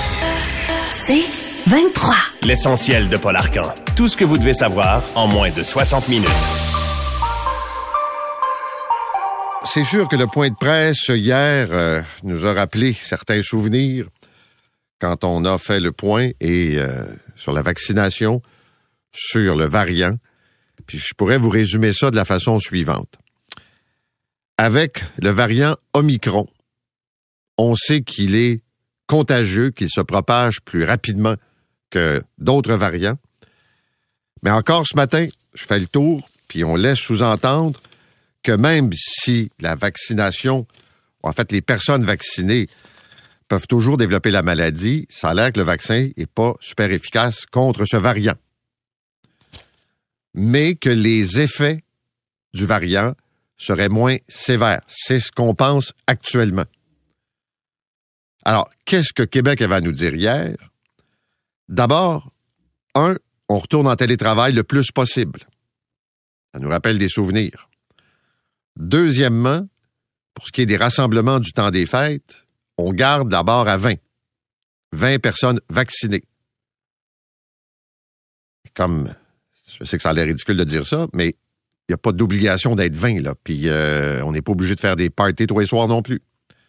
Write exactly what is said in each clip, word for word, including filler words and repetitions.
C'est vingt-trois. L'essentiel de Paul Arcan. Tout ce que vous devez savoir en moins de soixante minutes. C'est sûr que le point de presse hier euh, nous a rappelé certains souvenirs quand on a fait le point et euh, sur la vaccination, sur le variant. Puis je pourrais vous résumer ça de la façon suivante. Avec le variant Omicron, on sait qu'il est contagieux, qu'il se propage plus rapidement que d'autres variants. Mais encore ce matin, je fais le tour, puis on laisse sous-entendre que même si la vaccination, en fait, les personnes vaccinées peuvent toujours développer la maladie, ça a l'air que le vaccin n'est pas super efficace contre ce variant. Mais que les effets du variant seraient moins sévères. C'est ce qu'on pense actuellement. Alors, qu'est-ce que Québec avait à nous dire hier? D'abord, un, on retourne en télétravail le plus possible. Ça nous rappelle des souvenirs. Deuxièmement, pour ce qui est des rassemblements du temps des fêtes, on garde d'abord à vingt. vingt personnes vaccinées. Comme, je sais que ça a l'air ridicule de dire ça, mais il n'y a pas d'obligation d'être vingt, là. Puis euh, on n'est pas obligé de faire des parties tous les soirs non plus.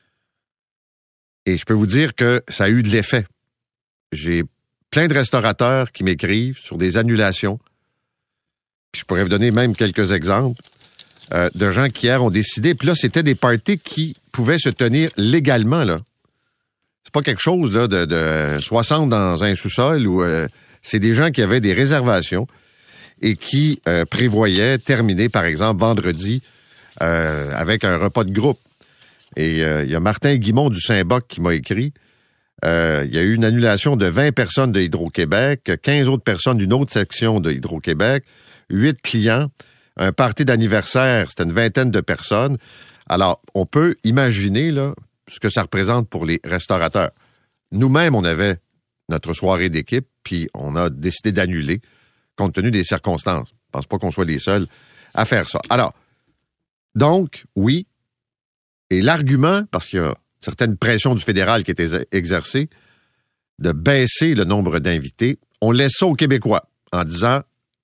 Et je peux vous dire que ça a eu de l'effet. J'ai plein de restaurateurs qui m'écrivent sur des annulations. Puis je pourrais vous donner même quelques exemples. Euh, de gens qui hier ont décidé, puis là, c'était des parties qui pouvaient se tenir légalement, là. C'est pas quelque chose, là, de, de soixante dans un sous-sol, ou euh, c'est des gens qui avaient des réservations et qui euh, prévoyaient terminer, par exemple, vendredi, euh, avec un repas de groupe. Et il euh, y a Martin Guimond du Saint-Boc qui m'a écrit, il euh, y a eu une annulation de vingt personnes de Hydro-Québec, quinze autres personnes d'une autre section de Hydro-Québec, huit clients, un party d'anniversaire, c'était une vingtaine de personnes. Alors, on peut imaginer là ce que ça représente pour les restaurateurs. Nous-mêmes, on avait notre soirée d'équipe, puis on a décidé d'annuler, compte tenu des circonstances. Je pense pas qu'on soit les seuls à faire ça. Alors, donc, oui, et l'argument, parce qu'il y a certaines pressions du fédéral qui étaient exercées, de baisser le nombre d'invités, on laisse ça aux Québécois en disant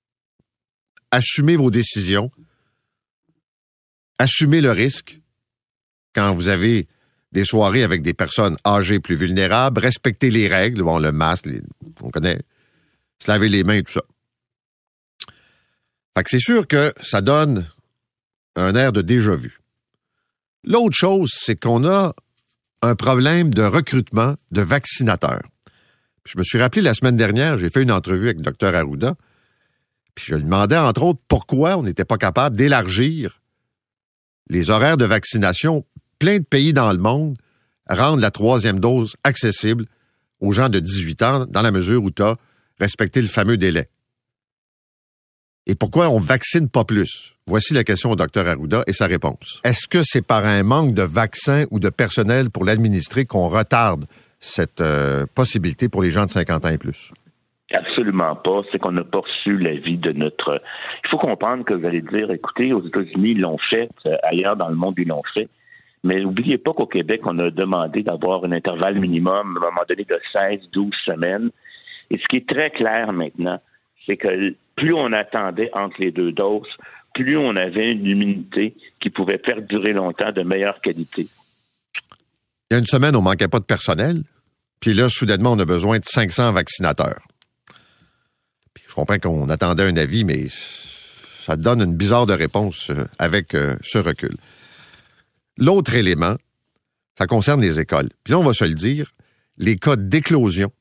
assumez vos décisions, assumez le risque quand vous avez des soirées avec des personnes âgées plus vulnérables, respectez les règles, bon, le masque, les, on connaît, se laver les mains et tout ça. Fait que c'est sûr que ça donne un air de déjà-vu. L'autre chose, c'est qu'on a un problème de recrutement de vaccinateurs. Puis je me suis rappelé la semaine dernière, j'ai fait une entrevue avec le docteur Arruda, puis je lui demandais, entre autres, pourquoi on n'était pas capable d'élargir les horaires de vaccination. Plein de pays dans le monde rendent la troisième dose accessible aux gens de dix-huit ans dans la mesure où tu as respecté le fameux délai. Et pourquoi on ne vaccine pas plus? Voici la question au docteur Arruda et sa réponse. Est-ce que c'est par un manque de vaccins ou de personnel pour l'administrer qu'on retarde cette euh, possibilité pour les gens de cinquante ans et plus? Absolument pas. C'est qu'on n'a pas reçu l'avis de notre... Il faut comprendre que vous allez dire, écoutez, aux États-Unis, ils l'ont fait, ailleurs dans le monde, ils l'ont fait. Mais n'oubliez pas qu'au Québec, on a demandé d'avoir un intervalle minimum, à un moment donné, de seize à douze semaines. Et ce qui est très clair maintenant, c'est que plus on attendait entre les deux doses, plus on avait une immunité qui pouvait perdurer longtemps de meilleure qualité. Il y a une semaine, on manquait pas de personnel. Puis là, soudainement, on a besoin de cinq cents vaccinateurs. Puis je comprends qu'on attendait un avis, mais ça donne une bizarre de réponse avec euh, ce recul. L'autre élément, ça concerne les écoles. Puis là, on va se le dire, les cas d'éclosion,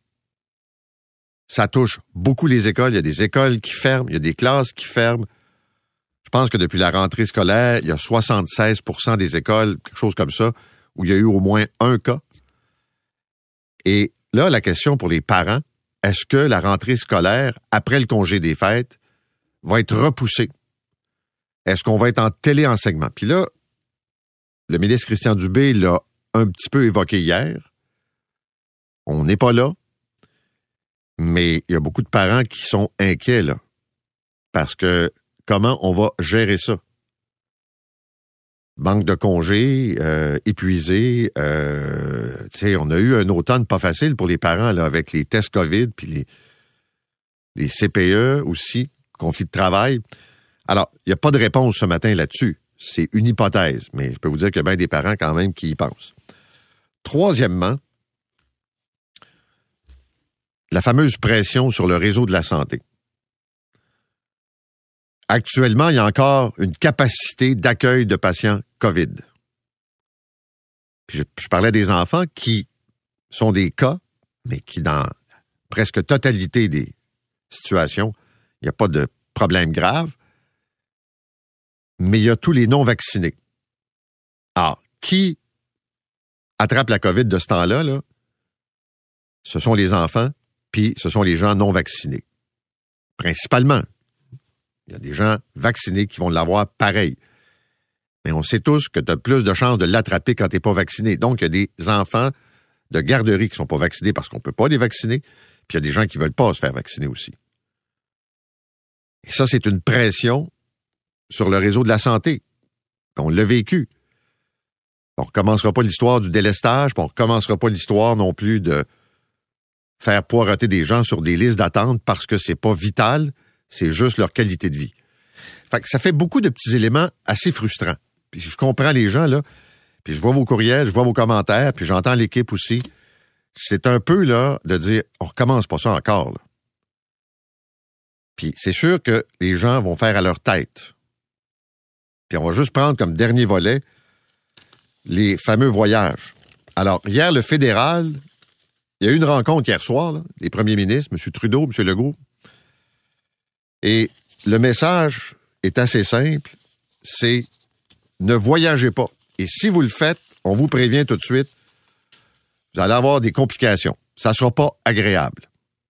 ça touche beaucoup les écoles. Il y a des écoles qui ferment, il y a des classes qui ferment. Je pense que depuis la rentrée scolaire, il y a soixante-seize pour cent des écoles, quelque chose comme ça, où il y a eu au moins un cas. Et là, la question pour les parents, est-ce que la rentrée scolaire, après le congé des fêtes, va être repoussée? Est-ce qu'on va être en téléenseignement? Puis là, le ministre Christian Dubé l'a un petit peu évoqué hier. On n'est pas là, mais il y a beaucoup de parents qui sont inquiets, là, parce que comment on va gérer ça? manque de congés, euh, épuisés. Euh, tu sais, on a eu un automne pas facile pour les parents là, avec les tests COVID puis les, les C P E aussi, conflit de travail. Alors, il n'y a pas de réponse ce matin là-dessus. C'est une hypothèse, mais je peux vous dire qu'il y a bien des parents quand même qui y pensent. Troisièmement, la fameuse pression sur le réseau de la santé. Actuellement, il y a encore une capacité d'accueil de patients COVID. Puis je, je parlais des enfants qui sont des cas, mais qui, dans presque totalité des situations, il n'y a pas de problème grave. Mais il y a tous les non-vaccinés. Alors, qui attrape la COVID de ce temps-là, là? Ce sont les enfants, puis ce sont les gens non vaccinés. Principalement. Il y a des gens vaccinés qui vont l'avoir pareil. Mais on sait tous que tu as plus de chances de l'attraper quand tu n'es pas vacciné. Donc, il y a des enfants de garderie qui ne sont pas vaccinés parce qu'on ne peut pas les vacciner, puis il y a des gens qui ne veulent pas se faire vacciner aussi. Et ça, c'est une pression sur le réseau de la santé. On l'a vécu. On ne recommencera pas l'histoire du délestage, puis on ne recommencera pas l'histoire non plus de faire poireauter des gens sur des listes d'attente parce que c'est pas vital, c'est juste leur qualité de vie. Fait que ça fait beaucoup de petits éléments assez frustrants. Puis je comprends les gens, là, puis je vois vos courriels, je vois vos commentaires, puis j'entends l'équipe aussi. C'est un peu, là, de dire, on recommence pas ça encore, là. Puis c'est sûr que les gens vont faire à leur tête. Puis on va juste prendre comme dernier volet les fameux voyages. Alors, hier, le fédéral, il y a eu une rencontre hier soir, là, les premiers ministres, M. Trudeau, M. Legault. Et le message est assez simple, c'est ne voyagez pas. Et si vous le faites, on vous prévient tout de suite, vous allez avoir des complications. Ça ne sera pas agréable.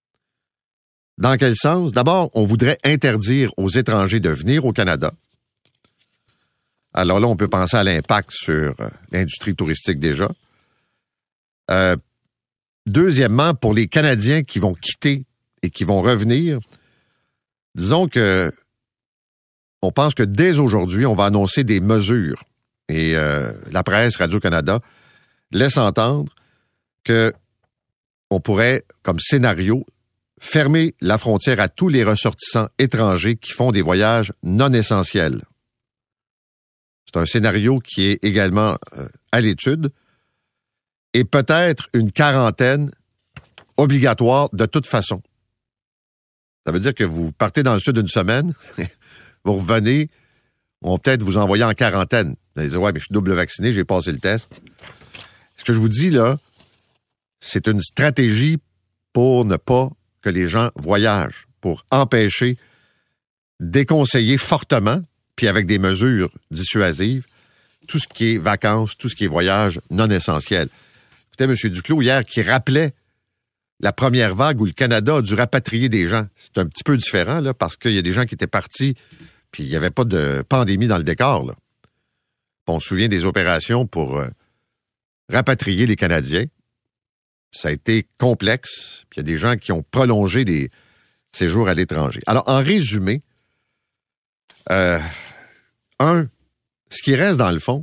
Dans quel sens? D'abord, on voudrait interdire aux étrangers de venir au Canada. Alors là, on peut penser à l'impact sur euh, l'industrie touristique déjà. Euh, deuxièmement, pour les Canadiens qui vont quitter et qui vont revenir, disons que on pense que dès aujourd'hui, on va annoncer des mesures. Et euh, la presse, Radio-Canada, laisse entendre que on pourrait, comme scénario, fermer la frontière à tous les ressortissants étrangers qui font des voyages non essentiels. C'est un scénario qui est également euh, à l'étude. Et peut-être une quarantaine obligatoire de toute façon. Ça veut dire que vous partez dans le sud une semaine, vous revenez, on va peut-être vous envoyer en quarantaine. Vous allez dire, ouais, mais je suis double vacciné, j'ai passé le test. Ce que je vous dis là, c'est une stratégie pour ne pas que les gens voyagent, pour empêcher, déconseiller fortement, puis avec des mesures dissuasives, tout ce qui est vacances, tout ce qui est voyage non essentiel. Écoutez, M. Duclos, hier, qui rappelait la première vague où le Canada a dû rapatrier des gens. C'est un petit peu différent, là, parce qu'il y a des gens qui étaient partis, puis il n'y avait pas de pandémie dans le décor, là. On se souvient des opérations pour euh, rapatrier les Canadiens. Ça a été complexe, puis il y a des gens qui ont prolongé des séjours à l'étranger. Alors, en résumé, euh, un, ce qui reste dans le fond,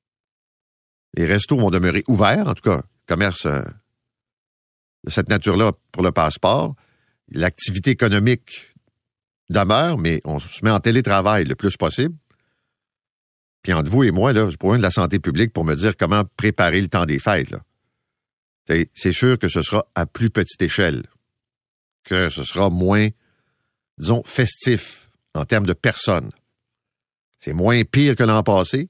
les restos vont demeurer ouverts, en tout cas, commerce euh, de cette nature-là pour le passeport. L'activité économique demeure, mais on se met en télétravail le plus possible. Puis entre vous et moi, là, je prends de la santé publique pour me dire comment préparer le temps des fêtes, là. C'est, c'est sûr que ce sera à plus petite échelle, que ce sera moins, disons, festif en termes de personnes. C'est moins pire que l'an passé,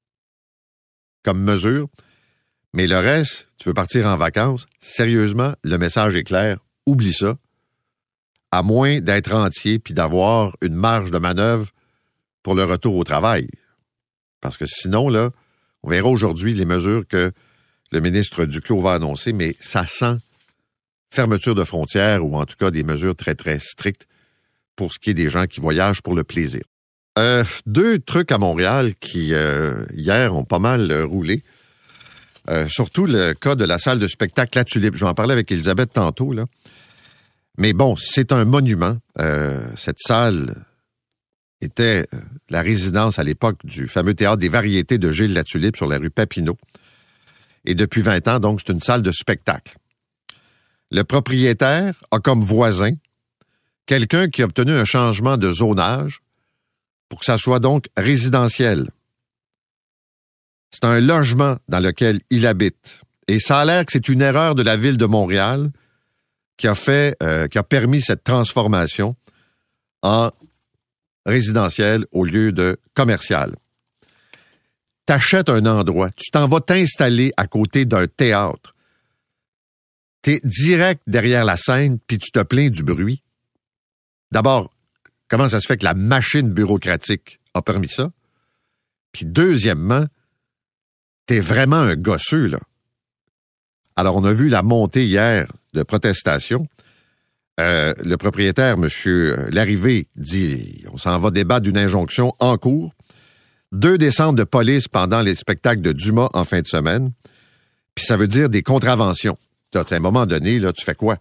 comme mesure. Mais le reste, tu veux partir en vacances, sérieusement, le message est clair, oublie ça. À moins d'être entier puis d'avoir une marge de manœuvre pour le retour au travail. Parce que sinon, là, on verra aujourd'hui les mesures que le ministre Duclos va annoncer, mais ça sent fermeture de frontières ou en tout cas des mesures très, très strictes pour ce qui est des gens qui voyagent pour le plaisir. Euh, deux trucs à Montréal qui, euh, hier, ont pas mal euh, roulé. Euh, surtout le cas de la salle de spectacle La Tulipe. J'en parlais avec Elisabeth tantôt, là. Mais bon, c'est un monument. Euh, cette salle était la résidence à l'époque du fameux théâtre des variétés de Gilles Latulippe sur la rue Papineau. Et depuis vingt ans, donc, c'est une salle de spectacle. Le propriétaire a comme voisin quelqu'un qui a obtenu un changement de zonage pour que ça soit donc résidentiel. C'est un logement dans lequel il habite. Et ça a l'air que c'est une erreur de la Ville de Montréal qui a fait, euh, qui a permis cette transformation en résidentiel au lieu de commercial. T'achètes un endroit, tu t'en vas t'installer à côté d'un théâtre. T'es direct derrière la scène, puis tu te plains du bruit. D'abord, comment ça se fait que la machine bureaucratique a permis ça? Puis deuxièmement, t'es vraiment un gosseux, là. Alors, on a vu la montée hier de protestation. Euh, le propriétaire, M. Larrivé, dit on s'en va débattre d'une injonction en cours. Deux descentes de police pendant les spectacles de Dumas en fin de semaine. Puis ça veut dire des contraventions. À un moment donné, là, tu fais quoi?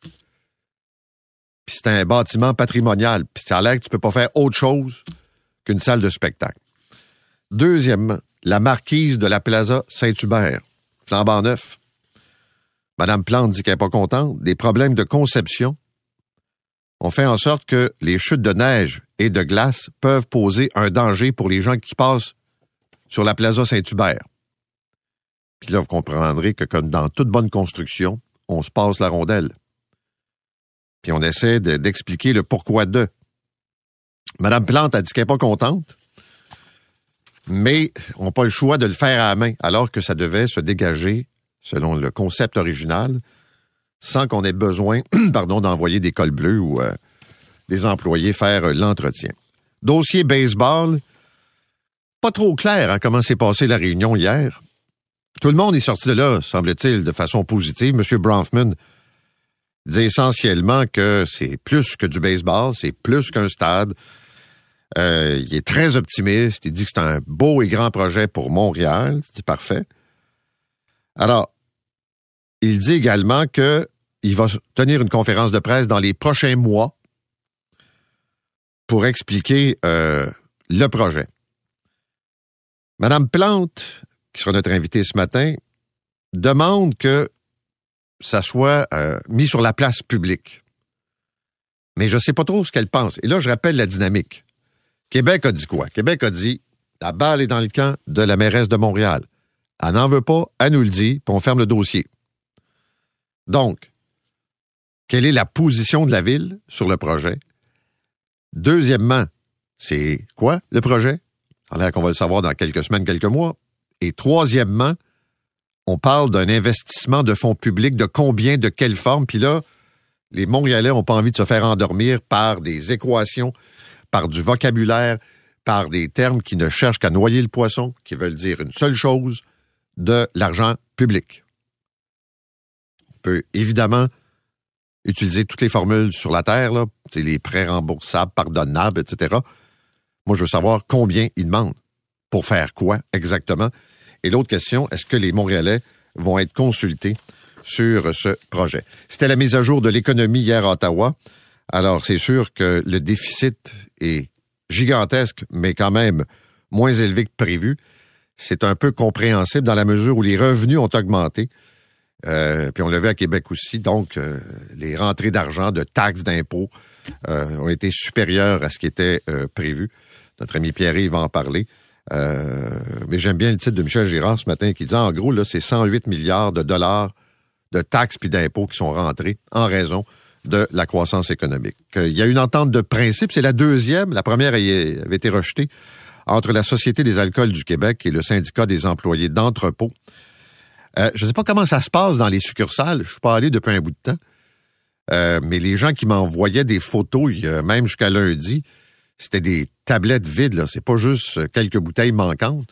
Puis c'est un bâtiment patrimonial. Puis ça a l'air que tu peux pas faire autre chose qu'une salle de spectacle. Deuxièmement, la marquise de la Plaza Saint-Hubert, flambant neuf. Madame Plante dit qu'elle n'est pas contente. Des problèmes de conception ont fait en sorte que les chutes de neige et de glace peuvent poser un danger pour les gens qui passent sur la Plaza Saint-Hubert. Puis là, vous comprendrez que comme dans toute bonne construction, on se passe la rondelle. Puis on essaie de, d'expliquer le pourquoi de. Madame Plante a dit qu'elle n'est pas contente, mais on n'a pas le choix de le faire à la main, alors que ça devait se dégager selon le concept original, sans qu'on ait besoin pardon, d'envoyer des cols bleus ou euh, des employés faire euh, l'entretien. Dossier baseball, pas trop clair hein, comment s'est passée la réunion hier. Tout le monde est sorti de là, semble-t-il, de façon positive. M. Bronfman dit essentiellement que c'est plus que du baseball, c'est plus qu'un stade. Euh, il est très optimiste, il dit que c'est un beau et grand projet pour Montréal, c'est parfait. Alors, il dit également qu'il va tenir une conférence de presse dans les prochains mois pour expliquer euh, le projet. Madame Plante, qui sera notre invitée ce matin, demande que ça soit euh, mis sur la place publique. Mais je ne sais pas trop ce qu'elle pense. Et là, je rappelle la dynamique. Québec a dit quoi? Québec a dit, la balle est dans le camp de la mairesse de Montréal. Elle n'en veut pas, elle nous le dit, puis on ferme le dossier. Donc, quelle est la position de la Ville sur le projet? Deuxièmement, c'est quoi le projet? Ça a l'air qu'on va le savoir dans quelques semaines, quelques mois. Et troisièmement, on parle d'un investissement de fonds publics, de combien, de quelle forme. Puis là, les Montréalais n'ont pas envie de se faire endormir par des équations, par du vocabulaire, par des termes qui ne cherchent qu'à noyer le poisson, qui veulent dire une seule chose, de l'argent public. On peut évidemment utiliser toutes les formules sur la Terre, là, les prêts remboursables, pardonnables, et cetera. Moi, je veux savoir combien ils demandent. Pour faire quoi exactement? Et l'autre question, est-ce que les Montréalais vont être consultés sur ce projet? C'était la mise à jour de l'économie hier à Ottawa. Alors, c'est sûr que le déficit est gigantesque, mais quand même moins élevé que prévu. C'est un peu compréhensible dans la mesure où les revenus ont augmenté. Euh, puis on l'a vu à Québec aussi. Donc, euh, les rentrées d'argent, de taxes, d'impôts euh, ont été supérieures à ce qui était euh, prévu. Notre ami Pierre-Yves va en parler. Euh, mais j'aime bien le titre de Michel Girard ce matin qui dit, en gros, là, c'est cent huit milliards de dollars de taxes puis d'impôts qui sont rentrés en raison de la croissance économique. Il y a une entente de principe, c'est la deuxième. La première avait été rejetée entre la Société des alcools du Québec et le syndicat des employés d'entrepôt. Euh, je ne sais pas comment ça se passe dans les succursales. Je ne suis pas allé depuis un bout de temps. Euh, mais les gens qui m'envoyaient des photos, même jusqu'à lundi, c'était des tablettes vides, là. C'est pas juste quelques bouteilles manquantes.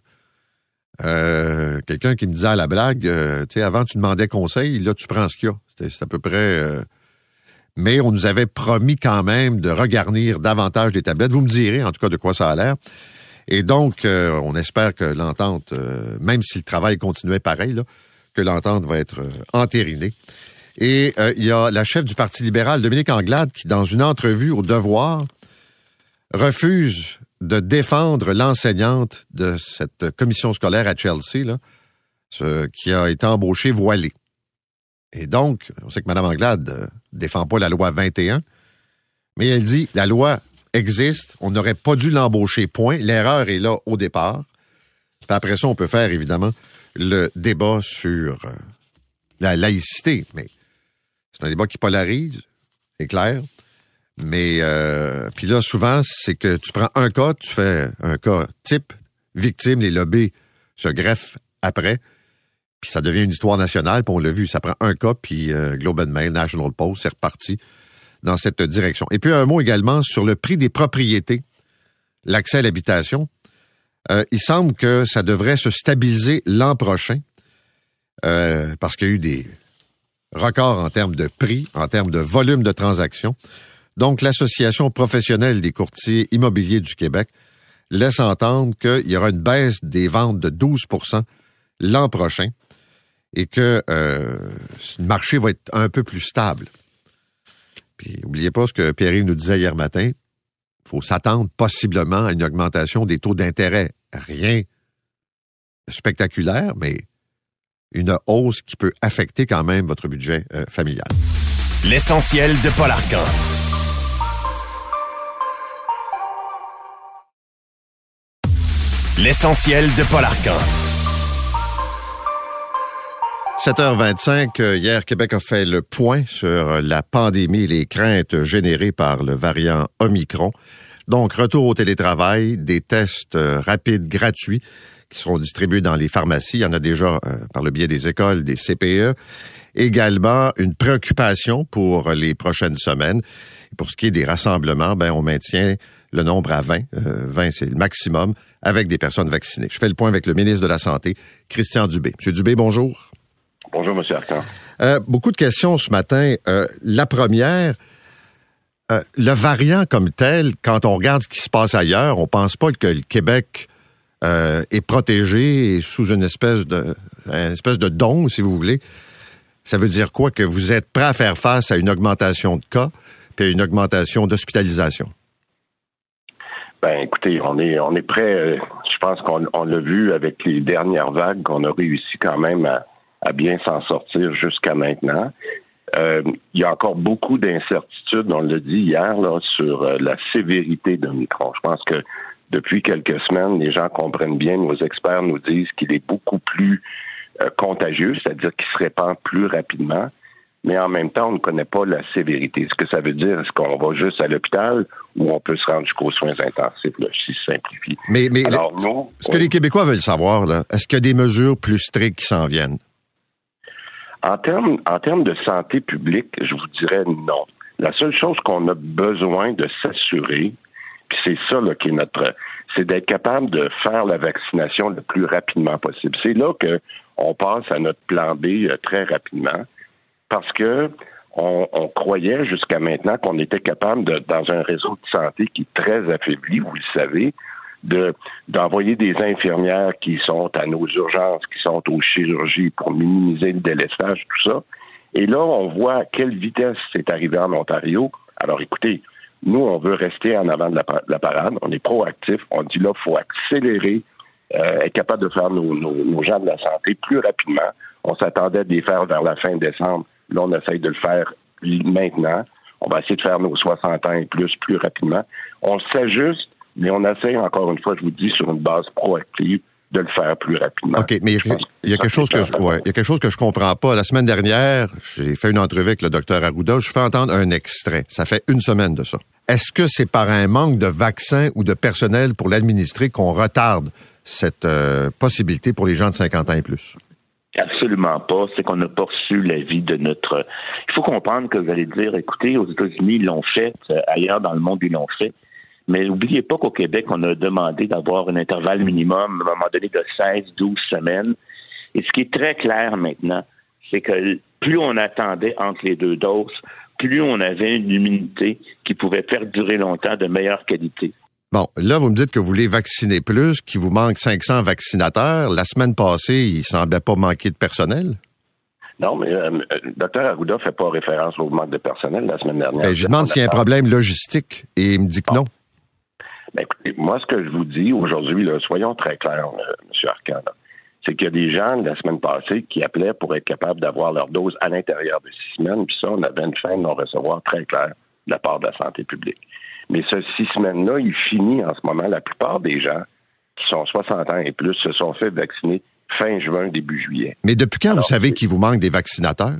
Euh, quelqu'un qui me disait à la blague, euh, tu sais, avant tu demandais conseil, là tu prends ce qu'il y a. C'était, c'est à peu près... Euh... Mais on nous avait promis quand même de regarnir davantage des tablettes. Vous me direz en tout cas de quoi ça a l'air. Et donc, euh, on espère que l'entente, euh, même si le travail continuait pareil, là, que l'entente va être euh, entérinée. Et euh, il y a la chef du Parti libéral, Dominique Anglade, qui, dans une entrevue au Devoir, refuse de défendre l'enseignante de cette commission scolaire à Chelsea, là, ce, qui a été embauchée voilée. Et donc, on sait que Mme Anglade ne défend pas la loi vingt et un, mais elle dit, la loi existe, on n'aurait pas dû l'embaucher, point. L'erreur est là au départ. Puis après ça, on peut faire, évidemment, le débat sur euh, la laïcité. Mais c'est un débat qui polarise, c'est clair. Mais, euh, puis là, souvent, c'est que tu prends un cas, tu fais un cas type, victime, les lobbies se greffent après, puis ça devient une histoire nationale, puis on l'a vu, ça prend un cas, puis euh, Globe and Mail, National Post, c'est reparti dans cette direction. Et puis un mot également sur le prix des propriétés, l'accès à l'habitation. Euh, il semble que ça devrait se stabiliser l'an prochain, euh, parce qu'il y a eu des records en termes de prix, en termes de volume de transactions. Donc, l'Association professionnelle des courtiers immobiliers du Québec laisse entendre qu'il y aura une baisse des ventes de douze pour cent l'an prochain et que euh, le marché va être un peu plus stable. Puis, n'oubliez pas ce que Pierre-Yves nous disait hier matin, il faut s'attendre possiblement à une augmentation des taux d'intérêt. Rien de spectaculaire, mais une hausse qui peut affecter quand même votre budget euh, familial. L'essentiel de Paul Arcan. L'essentiel de Paul Arcan. sept heures vingt-cinq, hier, Québec a fait le point sur la pandémie et les craintes générées par le variant Omicron. Donc, retour au télétravail, des tests rapides gratuits qui seront distribués dans les pharmacies. Il y en a déjà euh, par le biais des écoles, des C P E. Également, une préoccupation pour les prochaines semaines. Et pour ce qui est des rassemblements, ben, on maintient le nombre à vingt. Euh, vingt, c'est le maximum, avec des personnes vaccinées. Je fais le point avec le ministre de la Santé, Christian Dubé. Monsieur Dubé, bonjour. Bonjour, M. Arcan. Euh, beaucoup de questions ce matin. Euh, la première, euh, le variant comme tel, quand on regarde ce qui se passe ailleurs, on pense pas que le Québec euh, est protégé et sous une espèce de, une espèce de don, si vous voulez. Ça veut dire quoi? Que vous êtes prêt à faire face à une augmentation de cas puis à une augmentation d'hospitalisation? Ben, écoutez, on est on est prêt. Euh, je pense qu'on on l'a vu avec les dernières vagues, qu'on a réussi quand même à, à bien s'en sortir jusqu'à maintenant. Euh, il y a encore beaucoup d'incertitudes, on l'a dit hier, là, sur euh, la sévérité d'Omicron. Je pense que depuis quelques semaines, les gens comprennent bien, nos experts nous disent qu'il est beaucoup plus euh, contagieux, c'est-à-dire qu'il se répand plus rapidement. Mais en même temps, on ne connaît pas la sévérité. Ce que ça veut dire, est-ce qu'on va juste à l'hôpital ou on peut se rendre jusqu'aux soins intensifs, là, si je simplifie. Mais, mais Alors, le, nous, ce que les Québécois veulent savoir, là, est-ce qu'il y a des mesures plus strictes qui s'en viennent? En termes, en termes de santé publique, je vous dirais non. La seule chose qu'on a besoin de s'assurer, puis c'est ça là, qui est notre, c'est d'être capable de faire la vaccination le plus rapidement possible. C'est là que on passe à notre plan B euh, très rapidement. Parce que on, on croyait jusqu'à maintenant qu'on était capable, de, dans un réseau de santé qui est très affaibli, vous le savez, de d'envoyer des infirmières qui sont à nos urgences, qui sont aux chirurgies pour minimiser le délestage, tout ça. Et là, on voit à quelle vitesse c'est arrivé en Ontario. Alors, écoutez, nous, on veut rester en avant de la, la parade. On est proactif. On dit là, il faut accélérer, euh, être capable de faire nos, nos, nos gens de la santé plus rapidement. On s'attendait à les faire vers la fin décembre. Là, on essaye de le faire maintenant. On va essayer de faire nos soixante ans et plus plus rapidement. On s'ajuste, mais on essaye, encore une fois, je vous dis, sur une base proactive, de le faire plus rapidement. OK, mais il y a, il y a quelque chose que je, ouais, il y a quelque chose que je comprends pas. La semaine dernière, j'ai fait une entrevue avec le docteur Arruda. Je fais entendre un extrait. Ça fait une semaine de ça. Est-ce que c'est par un manque de vaccins ou de personnel pour l'administrer qu'on retarde cette euh, possibilité pour les gens de cinquante ans et plus? Absolument pas. C'est qu'on n'a pas reçu l'avis de notre... Il faut comprendre que vous allez dire, écoutez, aux États-Unis, ils l'ont fait, ailleurs dans le monde, ils l'ont fait. Mais n'oubliez pas qu'au Québec, on a demandé d'avoir un intervalle minimum, à un moment donné, de seize à douze semaines. Et ce qui est très clair maintenant, c'est que plus on attendait entre les deux doses, plus on avait une immunité qui pouvait perdurer longtemps de meilleure qualité. Bon, là, vous me dites que vous voulez vacciner plus, qu'il vous manque cinq cents vaccinateurs. La semaine passée, il semblait pas manquer de personnel. Non, mais euh, le docteur Arruda ne fait pas référence au manque de personnel la semaine dernière. Ben, je lui demande s'il y a un problème logistique et il me dit que non. Ben, écoutez, moi, ce que je vous dis aujourd'hui, là, soyons très clairs, euh, M. Arcand, là, c'est qu'il y a des gens, la semaine passée, qui appelaient pour être capables d'avoir leur dose à l'intérieur de six semaines, puis ça, on avait une fin de non-recevoir très claire de la part de la santé publique. Mais ce six semaines-là, il finit en ce moment. La plupart des gens qui sont soixante ans et plus se sont fait vacciner fin juin, début juillet. Mais depuis quand Alors, vous savez qu'il vous manque des vaccinateurs?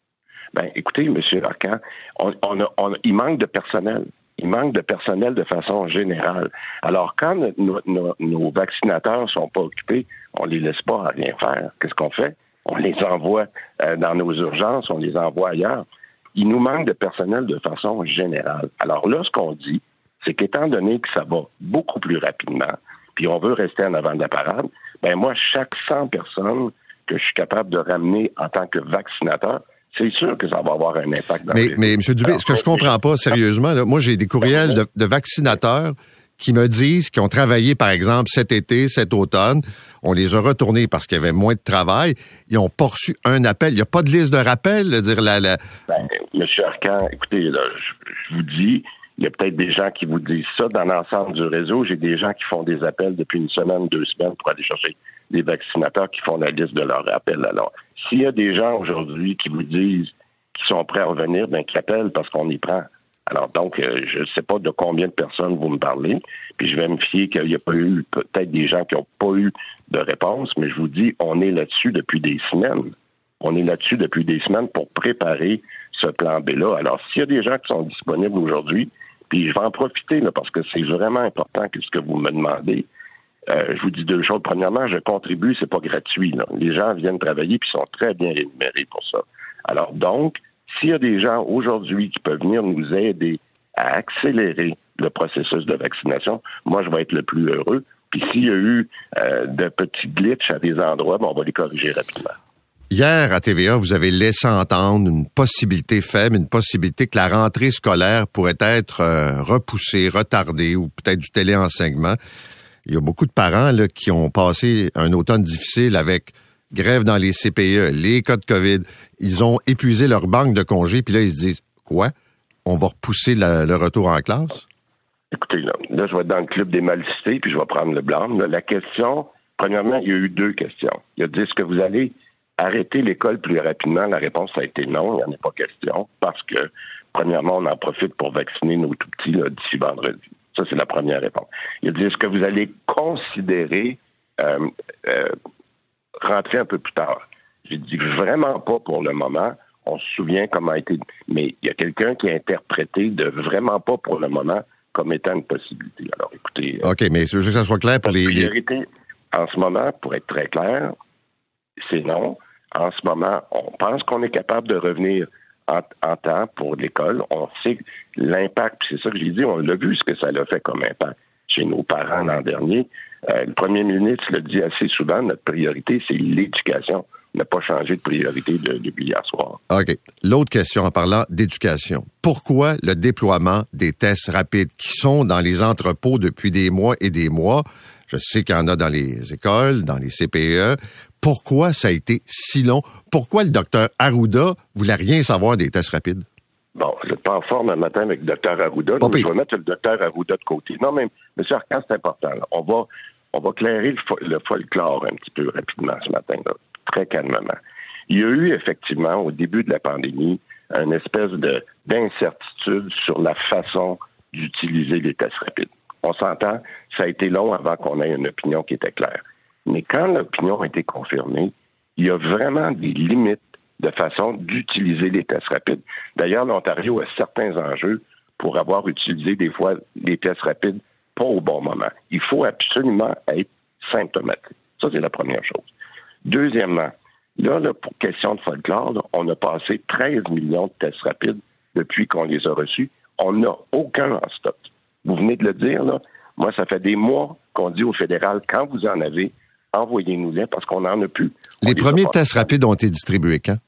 Ben, écoutez, M. Arcand, on, on a, on, il manque de personnel. Il manque de personnel de façon générale. Alors, quand nos, nos, nos vaccinateurs ne sont pas occupés, on les laisse pas à rien faire. Qu'est-ce qu'on fait? On les envoie euh, dans nos urgences, on les envoie ailleurs. Il nous manque de personnel de façon générale. Alors là, ce qu'on dit, c'est qu'étant donné que ça va beaucoup plus rapidement, puis on veut rester en avant de la parade, ben moi, chaque cent personnes que je suis capable de ramener en tant que vaccinateur, c'est sûr que ça va avoir un impact dans Mais, les... mais M. Dubé, Alors, ce que je comprends pas, sérieusement, là, moi, j'ai des courriels de, de vaccinateurs qui me disent qu'ils ont travaillé, par exemple, cet été, cet automne. On les a retournés parce qu'il y avait moins de travail. Ils ont pas reçu un appel. Il n'y a pas de liste de rappel, là, dire la... la... Ben, M. Arcand, écoutez, là, je, je vous dis, il y a peut-être des gens qui vous disent ça. Dans l'ensemble du réseau, j'ai des gens qui font des appels depuis une semaine, deux semaines pour aller chercher des vaccinateurs qui font la liste de leurs appels. Alors, s'il y a des gens aujourd'hui qui vous disent qu'ils sont prêts à revenir, ben, qu'ils appellent parce qu'on y prend. Alors, donc, euh, je ne sais pas de combien de personnes vous me parlez, puis je vais me fier qu'il n'y a pas eu, peut-être des gens qui n'ont pas eu de réponse, mais je vous dis, on est là-dessus depuis des semaines. On est là-dessus depuis des semaines pour préparer ce plan B-là. Alors, s'il y a des gens qui sont disponibles aujourd'hui, puis je vais en profiter, là, parce que c'est vraiment important que ce que vous me demandez. Euh, je vous dis deux choses. Premièrement, je contribue, c'est pas gratuit, là. Les gens viennent travailler puis sont très bien rémunérés pour ça. Alors donc, s'il y a des gens aujourd'hui qui peuvent venir nous aider à accélérer le processus de vaccination, moi, je vais être le plus heureux. Puis s'il y a eu euh, de petits glitches à des endroits, ben, on va les corriger rapidement. Hier, à T V A, vous avez laissé entendre une possibilité faible, une possibilité que la rentrée scolaire pourrait être euh, repoussée, retardée ou peut-être du téléenseignement. Il y a beaucoup de parents là, qui ont passé un automne difficile avec grève dans les C P E, les cas de COVID. Ils ont épuisé leur banque de congés, puis là, ils se disent, quoi? On va repousser la, le retour en classe? Écoutez, là, là, je vais être dans le club des mal cités, puis je vais prendre le blâme. Là, la question, premièrement, il y a eu deux questions. Il y a dit, est-ce que vous allez arrêter l'école plus rapidement? La réponse a été non, il n'y en a pas question, parce que, premièrement, on en profite pour vacciner nos tout-petits là, d'ici vendredi. Ça, c'est la première réponse. Il a dit, est-ce que vous allez considérer euh, euh, rentrer un peu plus tard? J'ai dit, vraiment pas pour le moment. On se souvient comment a été... Mais il y a quelqu'un qui a interprété de vraiment pas pour le moment comme étant une possibilité. Alors, écoutez... OK, mais je veux que ça soit clair pour les... La priorité, en ce moment, pour être très clair, c'est non. En ce moment, on pense qu'on est capable de revenir en, en temps pour l'école. On sait l'impact, c'est ça que j'ai dit, on l'a vu ce que ça a fait comme impact chez nos parents l'an dernier. Euh, le premier ministre l'a dit assez souvent, notre priorité, c'est l'éducation. On n'a pas changé de priorité de, depuis hier soir. OK. L'autre question en parlant d'éducation. Pourquoi le déploiement des tests rapides qui sont dans les entrepôts depuis des mois et des mois? Je sais qu'il y en a dans les écoles, dans les C P E. Pourquoi ça a été si long? Pourquoi le docteur Arruda voulait rien savoir des tests rapides? Bon, je n'êtes pas en forme un matin avec le docteur Arruda. Donc je vais mettre le docteur Arruda de côté. Non, mais M. Arcand, c'est important. Là. On va on va clairer le, fo- le folklore un petit peu rapidement ce matin, là, très calmement. Il y a eu effectivement, au début de la pandémie, une espèce de d'incertitude sur la façon d'utiliser les tests rapides. On s'entend, ça a été long avant qu'on ait une opinion qui était claire. Mais quand l'opinion a été confirmée, il y a vraiment des limites de façon d'utiliser les tests rapides. D'ailleurs, l'Ontario a certains enjeux pour avoir utilisé des fois les tests rapides pas au bon moment. Il faut absolument être symptomatique. Ça, c'est la première chose. Deuxièmement, là, là pour question de folklore, là, on a passé treize millions de tests rapides depuis qu'on les a reçus. On n'a aucun en stock. Vous venez de le dire, là. Moi, ça fait des mois qu'on dit au fédéral, quand vous en avez, envoyez-nous-les parce qu'on n'en a plus. Les premiers tests rapides ont été distribués quand?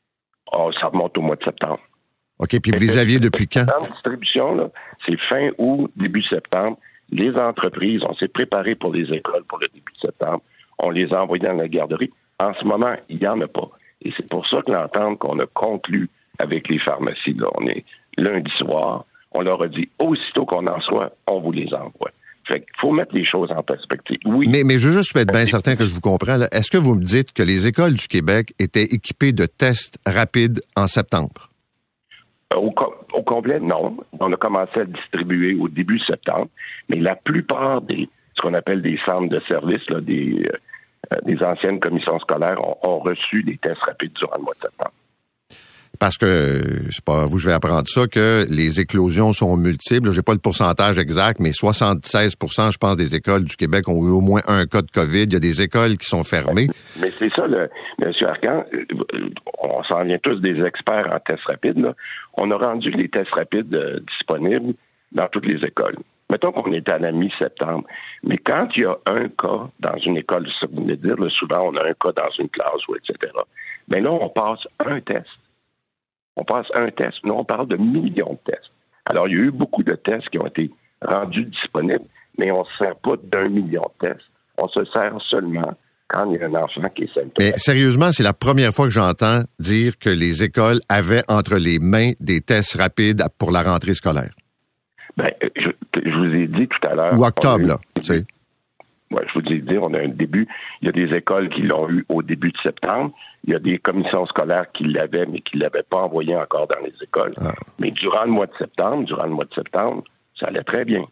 Oh, ça remonte au mois de septembre. OK, puis vous les aviez depuis quand? La distribution, là, c'est fin août, début septembre. Les entreprises, on s'est préparé pour les écoles pour le début de septembre. On les a envoyés dans la garderie. En ce moment, il n'y en a pas. Et c'est pour ça que l'entente qu'on a conclue avec les pharmacies, là, on est lundi soir, on leur a dit, aussitôt qu'on en soit, on vous les envoie. Fait qu'il faut mettre les choses en perspective. Oui. Mais, mais je veux juste être bien certain que je vous comprends. Là. Est-ce que vous me dites que les écoles du Québec étaient équipées de tests rapides en septembre? Au, com- au complet, non. On a commencé à le distribuer au début septembre, mais la plupart des ce qu'on appelle des centres de services, là, des, euh, des anciennes commissions scolaires ont, ont reçu des tests rapides durant le mois de septembre. Parce que, c'est pas à vous, je vais apprendre ça, que les éclosions sont multiples. J'ai pas le pourcentage exact, mais soixante-seize pour cent, je pense, des écoles du Québec ont eu au moins un cas de COVID. Il y a des écoles qui sont fermées. Mais c'est ça, le, M. Arcan, on s'en vient tous des experts en tests rapides. Là. On a rendu les tests rapides euh, disponibles dans toutes les écoles. Mettons qu'on est à la mi-septembre. Mais quand il y a un cas dans une école, ça vous venez de dire, là, souvent on a un cas dans une classe, ou et cetera. Mais là, on passe un test. On passe un test. Nous, on parle de millions de tests. Alors, il y a eu beaucoup de tests qui ont été rendus disponibles, mais on ne se sert pas d'un million de tests. On se sert seulement quand il y a un enfant qui est symptomatique. Mais sérieusement, c'est la première fois que j'entends dire que les écoles avaient entre les mains des tests rapides pour la rentrée scolaire. Ben, je, je vous ai dit tout à l'heure... Ou octobre, eu, là, tu sais. Oui, je vous ai dit, on a un début. Il y a des écoles qui l'ont eu au début de septembre. Il y a des commissions scolaires qui l'avaient, mais qui ne l'avaient pas envoyé encore dans les écoles. Ah. Mais durant le mois de septembre, durant le mois de septembre, ça allait très bien.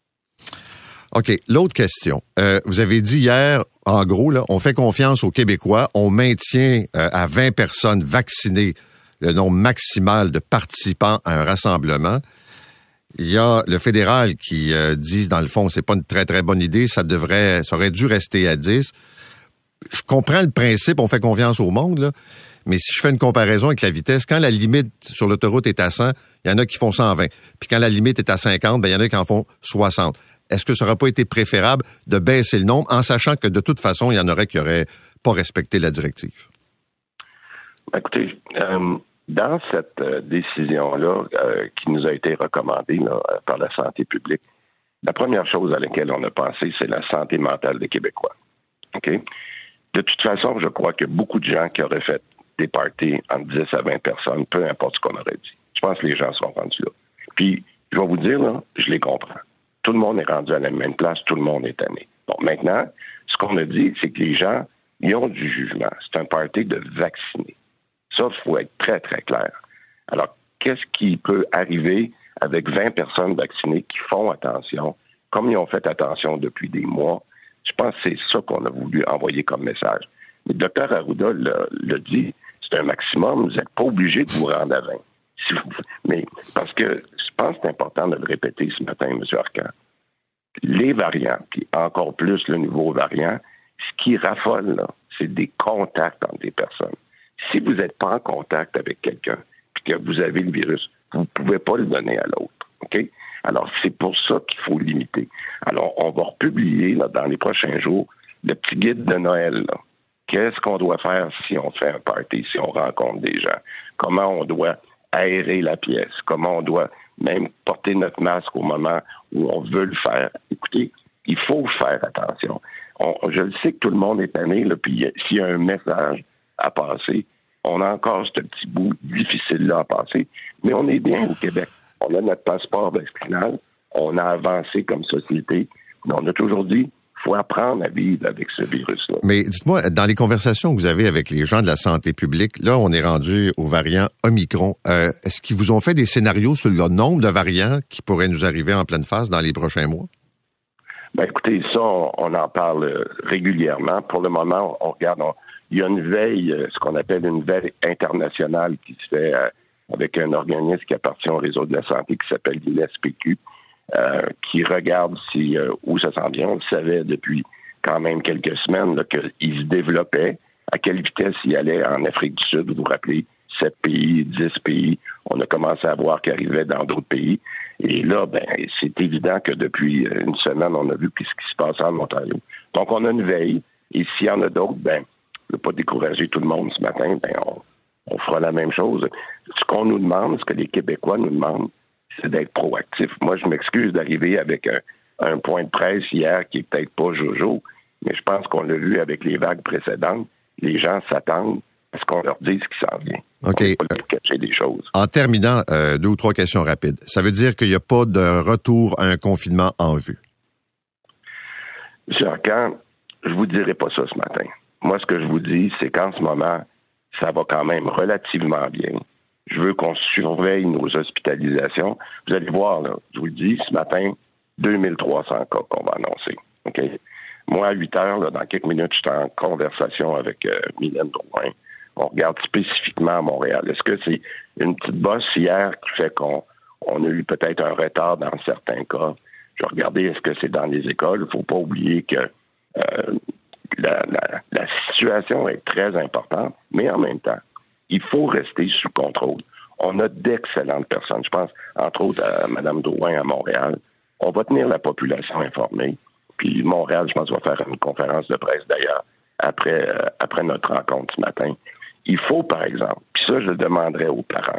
OK. L'autre question. Euh, vous avez dit hier, en gros, là, on fait confiance aux Québécois. On maintient euh, à vingt personnes vaccinées le nombre maximal de participants à un rassemblement. Il y a le fédéral qui euh, dit, dans le fond, c'est pas une très, très bonne idée. Ça devrait, ça aurait dû rester à dix. Je comprends le principe, on fait confiance au monde, là. Mais si je fais une comparaison avec la vitesse, quand la limite sur l'autoroute est à cent, il y en a qui font cent vingt. Puis quand la limite est à cinquante, ben il y en a qui en font soixante. Est-ce que ça n'aurait pas été préférable de baisser le nombre en sachant que de toute façon, il y en aurait qui n'auraient pas respecté la directive? Écoutez, euh, dans cette euh, décision-là euh, qui nous a été recommandée là, par la santé publique, la première chose à laquelle on a pensé, c'est la santé mentale des Québécois. OK? De toute façon, je crois qu'il y a beaucoup de gens qui auraient fait des parties entre dix à vingt personnes, peu importe ce qu'on aurait dit. Je pense que les gens sont rendus là. Puis, je vais vous dire, là, je les comprends. Tout le monde est rendu à la même place, tout le monde est tanné. Bon, maintenant, ce qu'on a dit, c'est que les gens, ils ont du jugement. C'est un party de vaccinés. Ça, il faut être très, très clair. Alors, qu'est-ce qui peut arriver avec vingt personnes vaccinées qui font attention, comme ils ont fait attention depuis des mois? Je pense que c'est ça qu'on a voulu envoyer comme message. Le docteur Arruda l'a, l'a dit, c'est un maximum, vous n'êtes pas obligé de vous rendre à vingt. Si vous, mais parce que je pense que c'est important de le répéter ce matin, M. Arcan. Les variants, puis encore plus le nouveau variant, ce qui raffole, là, c'est des contacts entre des personnes. Si vous n'êtes pas en contact avec quelqu'un puis que vous avez le virus, vous ne pouvez pas le donner à l'autre. OK? Alors, c'est pour ça qu'il faut limiter. Alors, on va republier là, dans les prochains jours le petit guide de Noël. Là. Qu'est-ce qu'on doit faire si on fait un party, si on rencontre des gens? Comment on doit aérer la pièce? Comment on doit même porter notre masque au moment où on veut le faire? Écoutez, il faut faire attention. On, je le sais que tout le monde est tanné, là, puis s'il y a un message à passer, on a encore ce petit bout difficile-là à passer, mais on est bien au Québec. On a notre passeport vaccinal, on a avancé comme société, mais on a toujours dit il faut apprendre à vivre avec ce virus-là. Mais dites-moi, dans les conversations que vous avez avec les gens de la santé publique, là, on est rendu au variant Omicron. Euh, est-ce qu'ils vous ont fait des scénarios sur le nombre de variants qui pourraient nous arriver en pleine phase dans les prochains mois? Ben écoutez, ça, on, on en parle régulièrement. Pour le moment, on, on regarde, on, il y a une veille, ce qu'on appelle une veille internationale qui se fait euh, avec un organisme qui appartient au réseau de la santé qui s'appelle l'I N S P Q, euh, qui regarde si euh, où ça s'en vient. On le savait depuis quand même quelques semaines là, qu'il se développait, à quelle vitesse il allait en Afrique du Sud. Vous vous rappelez, sept pays, dix pays. On a commencé à voir qu'il arrivait dans d'autres pays. Et là, ben, c'est évident que depuis une semaine, on a vu ce qui se passait en Ontario. Donc, on a une veille. Et s'il y en a d'autres, ben, ne pas décourager tout le monde ce matin, ben, on, on fera la même chose. Ce qu'on nous demande, ce que les Québécois nous demandent, c'est d'être proactifs. Moi, je m'excuse d'arriver avec un, un point de presse hier qui est peut-être pas jojo, mais je pense qu'on l'a vu avec les vagues précédentes. Les gens s'attendent à ce qu'on leur dise ce qui s'en vient. OK. On peut pas cacher des choses. En terminant, euh, deux ou trois questions rapides. Ça veut dire qu'il n'y a pas de retour à un confinement en vue? M. Arcan, je vous dirai pas ça ce matin. Moi, ce que je vous dis, c'est qu'en ce moment, ça va quand même relativement bien. Je veux qu'on surveille nos hospitalisations. Vous allez voir, là, je vous le dis, ce matin, deux mille trois cents cas qu'on va annoncer. OK? Moi, à huit heures, là, dans quelques minutes, je suis en conversation avec euh, Mylène Drouin. On regarde spécifiquement à Montréal. Est-ce que c'est une petite bosse hier qui fait qu'on on a eu peut-être un retard dans certains cas? Je vais regarder, est-ce que c'est dans les écoles? Il ne faut pas oublier que euh, la, la, la situation est très importante, mais en même temps, il faut rester sous contrôle. On a d'excellentes personnes. Je pense, entre autres, à Mme Drouin à Montréal. On va tenir la population informée. Puis Montréal, je pense, va faire une conférence de presse, d'ailleurs, après, euh, après notre rencontre ce matin. Il faut, par exemple, puis ça, je le demanderais aux parents.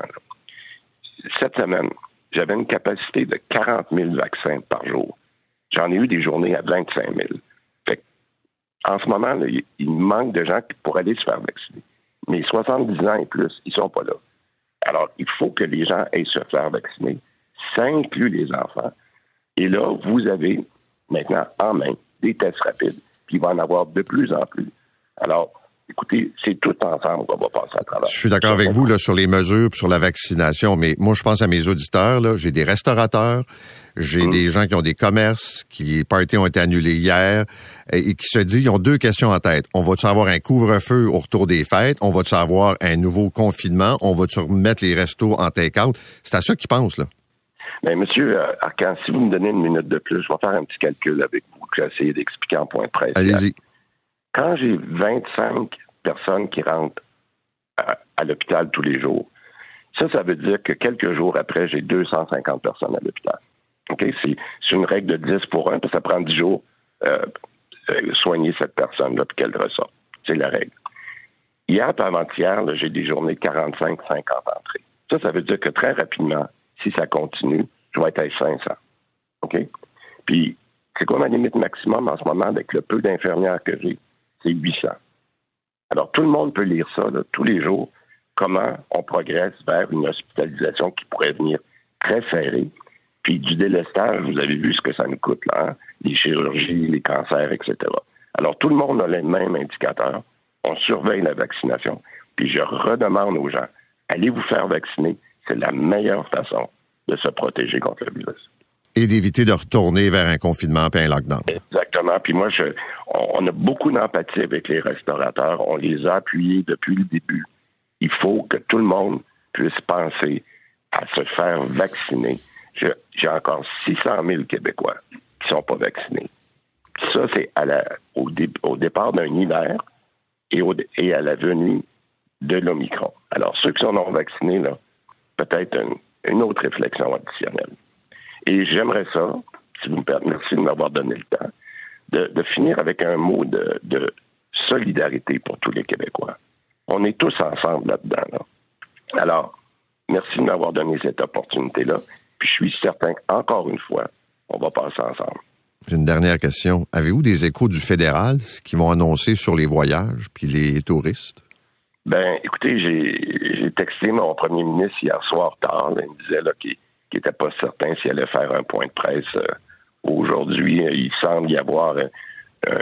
Là. Cette semaine, j'avais une capacité de quarante mille vaccins par jour. J'en ai eu des journées à vingt-cinq mille. Fait que, en ce moment, là, il manque de gens pour aller se faire vacciner. Mais soixante-dix ans et plus, ils sont pas là. Alors, il faut que les gens aillent se faire vacciner. Ça inclut les enfants. Et là, vous avez maintenant en main des tests rapides. Puis il va en avoir de plus en plus. Alors, écoutez, c'est tout ensemble qu'on va passer à travers. Je suis d'accord avec vous là, sur les mesures et sur la vaccination, mais moi, je pense à mes auditeurs. Là, j'ai des restaurateurs, j'ai mmh. des gens qui ont des commerces, qui les parties ont été annulés hier, et qui se disent, ils ont deux questions en tête. On va-tu avoir un couvre-feu au retour des fêtes? On va-tu avoir un nouveau confinement? On va-tu remettre les restos en take-out? C'est à ça qu'ils pensent, là. Bien, monsieur Arcan, si vous me donnez une minute de plus, je vais faire un petit calcul avec vous que j'ai essayé d'expliquer en point de presse. Allez-y. Quand j'ai vingt-cinq personnes qui rentrent à, à l'hôpital tous les jours, ça, ça veut dire que quelques jours après, j'ai deux cent cinquante personnes à l'hôpital. OK? C'est, c'est une règle de dix pour un, parce que ça prend dix jours euh, euh, soigner cette personne-là puis qu'elle ressorte. C'est la règle. Hier et avant-hier, là, j'ai des journées de quarante-cinq à cinquante entrées. Ça, ça veut dire que très rapidement, si ça continue, je vais être à cinq cents. OK? Puis, c'est quoi ma limite maximum en ce moment avec le peu d'infirmières que j'ai? C'est huit cents. Alors, tout le monde peut lire ça là, tous les jours, comment on progresse vers une hospitalisation qui pourrait venir très serrée. Puis du délestage, vous avez vu ce que ça nous coûte, là, hein? Les chirurgies, les cancers, et cetera. Alors, tout le monde a les mêmes indicateurs. On surveille la vaccination. Puis je redemande aux gens, allez vous faire vacciner. C'est la meilleure façon de se protéger contre le virus. Et d'éviter de retourner vers un confinement et un lockdown. Exactement. Puis moi, je, on a beaucoup d'empathie avec les restaurateurs. On les a appuyés depuis le début. Il faut que tout le monde puisse penser à se faire vacciner. Je, j'ai encore six cent mille Québécois qui sont pas vaccinés. Puis ça, c'est à la, au, dé, au départ d'un hiver et, au, et à la venue de l'Omicron. Alors, ceux qui sont non vaccinés, là, peut-être une, une autre réflexion additionnelle. Et j'aimerais ça, si vous me permettez, merci de m'avoir donné le temps, de, de finir avec un mot de, de solidarité pour tous les Québécois. On est tous ensemble là-dedans. Là. Alors, merci de m'avoir donné cette opportunité-là. Puis je suis certain qu'encore une fois, on va passer ensemble. J'ai une dernière question. Avez-vous des échos du fédéral qui vont annoncer sur les voyages puis les touristes? Ben, écoutez, j'ai, j'ai texté mon premier ministre hier soir tard. Là, il me disait là, qu'il n'était pas certain s'il allait faire un point de presse euh, aujourd'hui. Il semble y avoir euh, euh,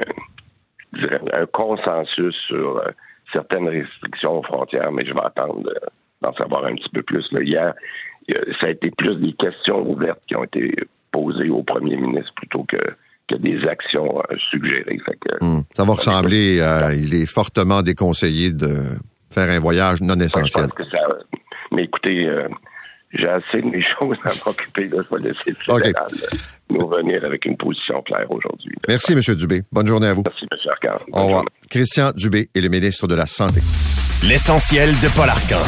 je dirais, un consensus sur euh, certaines restrictions aux frontières, mais je vais attendre euh, d'en savoir un petit peu plus. Là. Hier, euh, ça a été plus des questions ouvertes qui ont été posées au premier ministre plutôt que que des actions euh, suggérées. Fait que, mmh. Ça va ressembler, euh, il est fortement déconseillé de faire un voyage non essentiel. Ouais, je pense que ça, mais écoutez, euh, j'ai assez de mes choses à m'occuper. Là, je vais laisser le fédéral okay. nous venir avec une position claire aujourd'hui. Là. Merci, M. Dubé. Bonne journée à vous. Merci, M. Arcan. Au revoir. Christian Dubé est le ministre de la Santé. L'essentiel de Paul Arcan.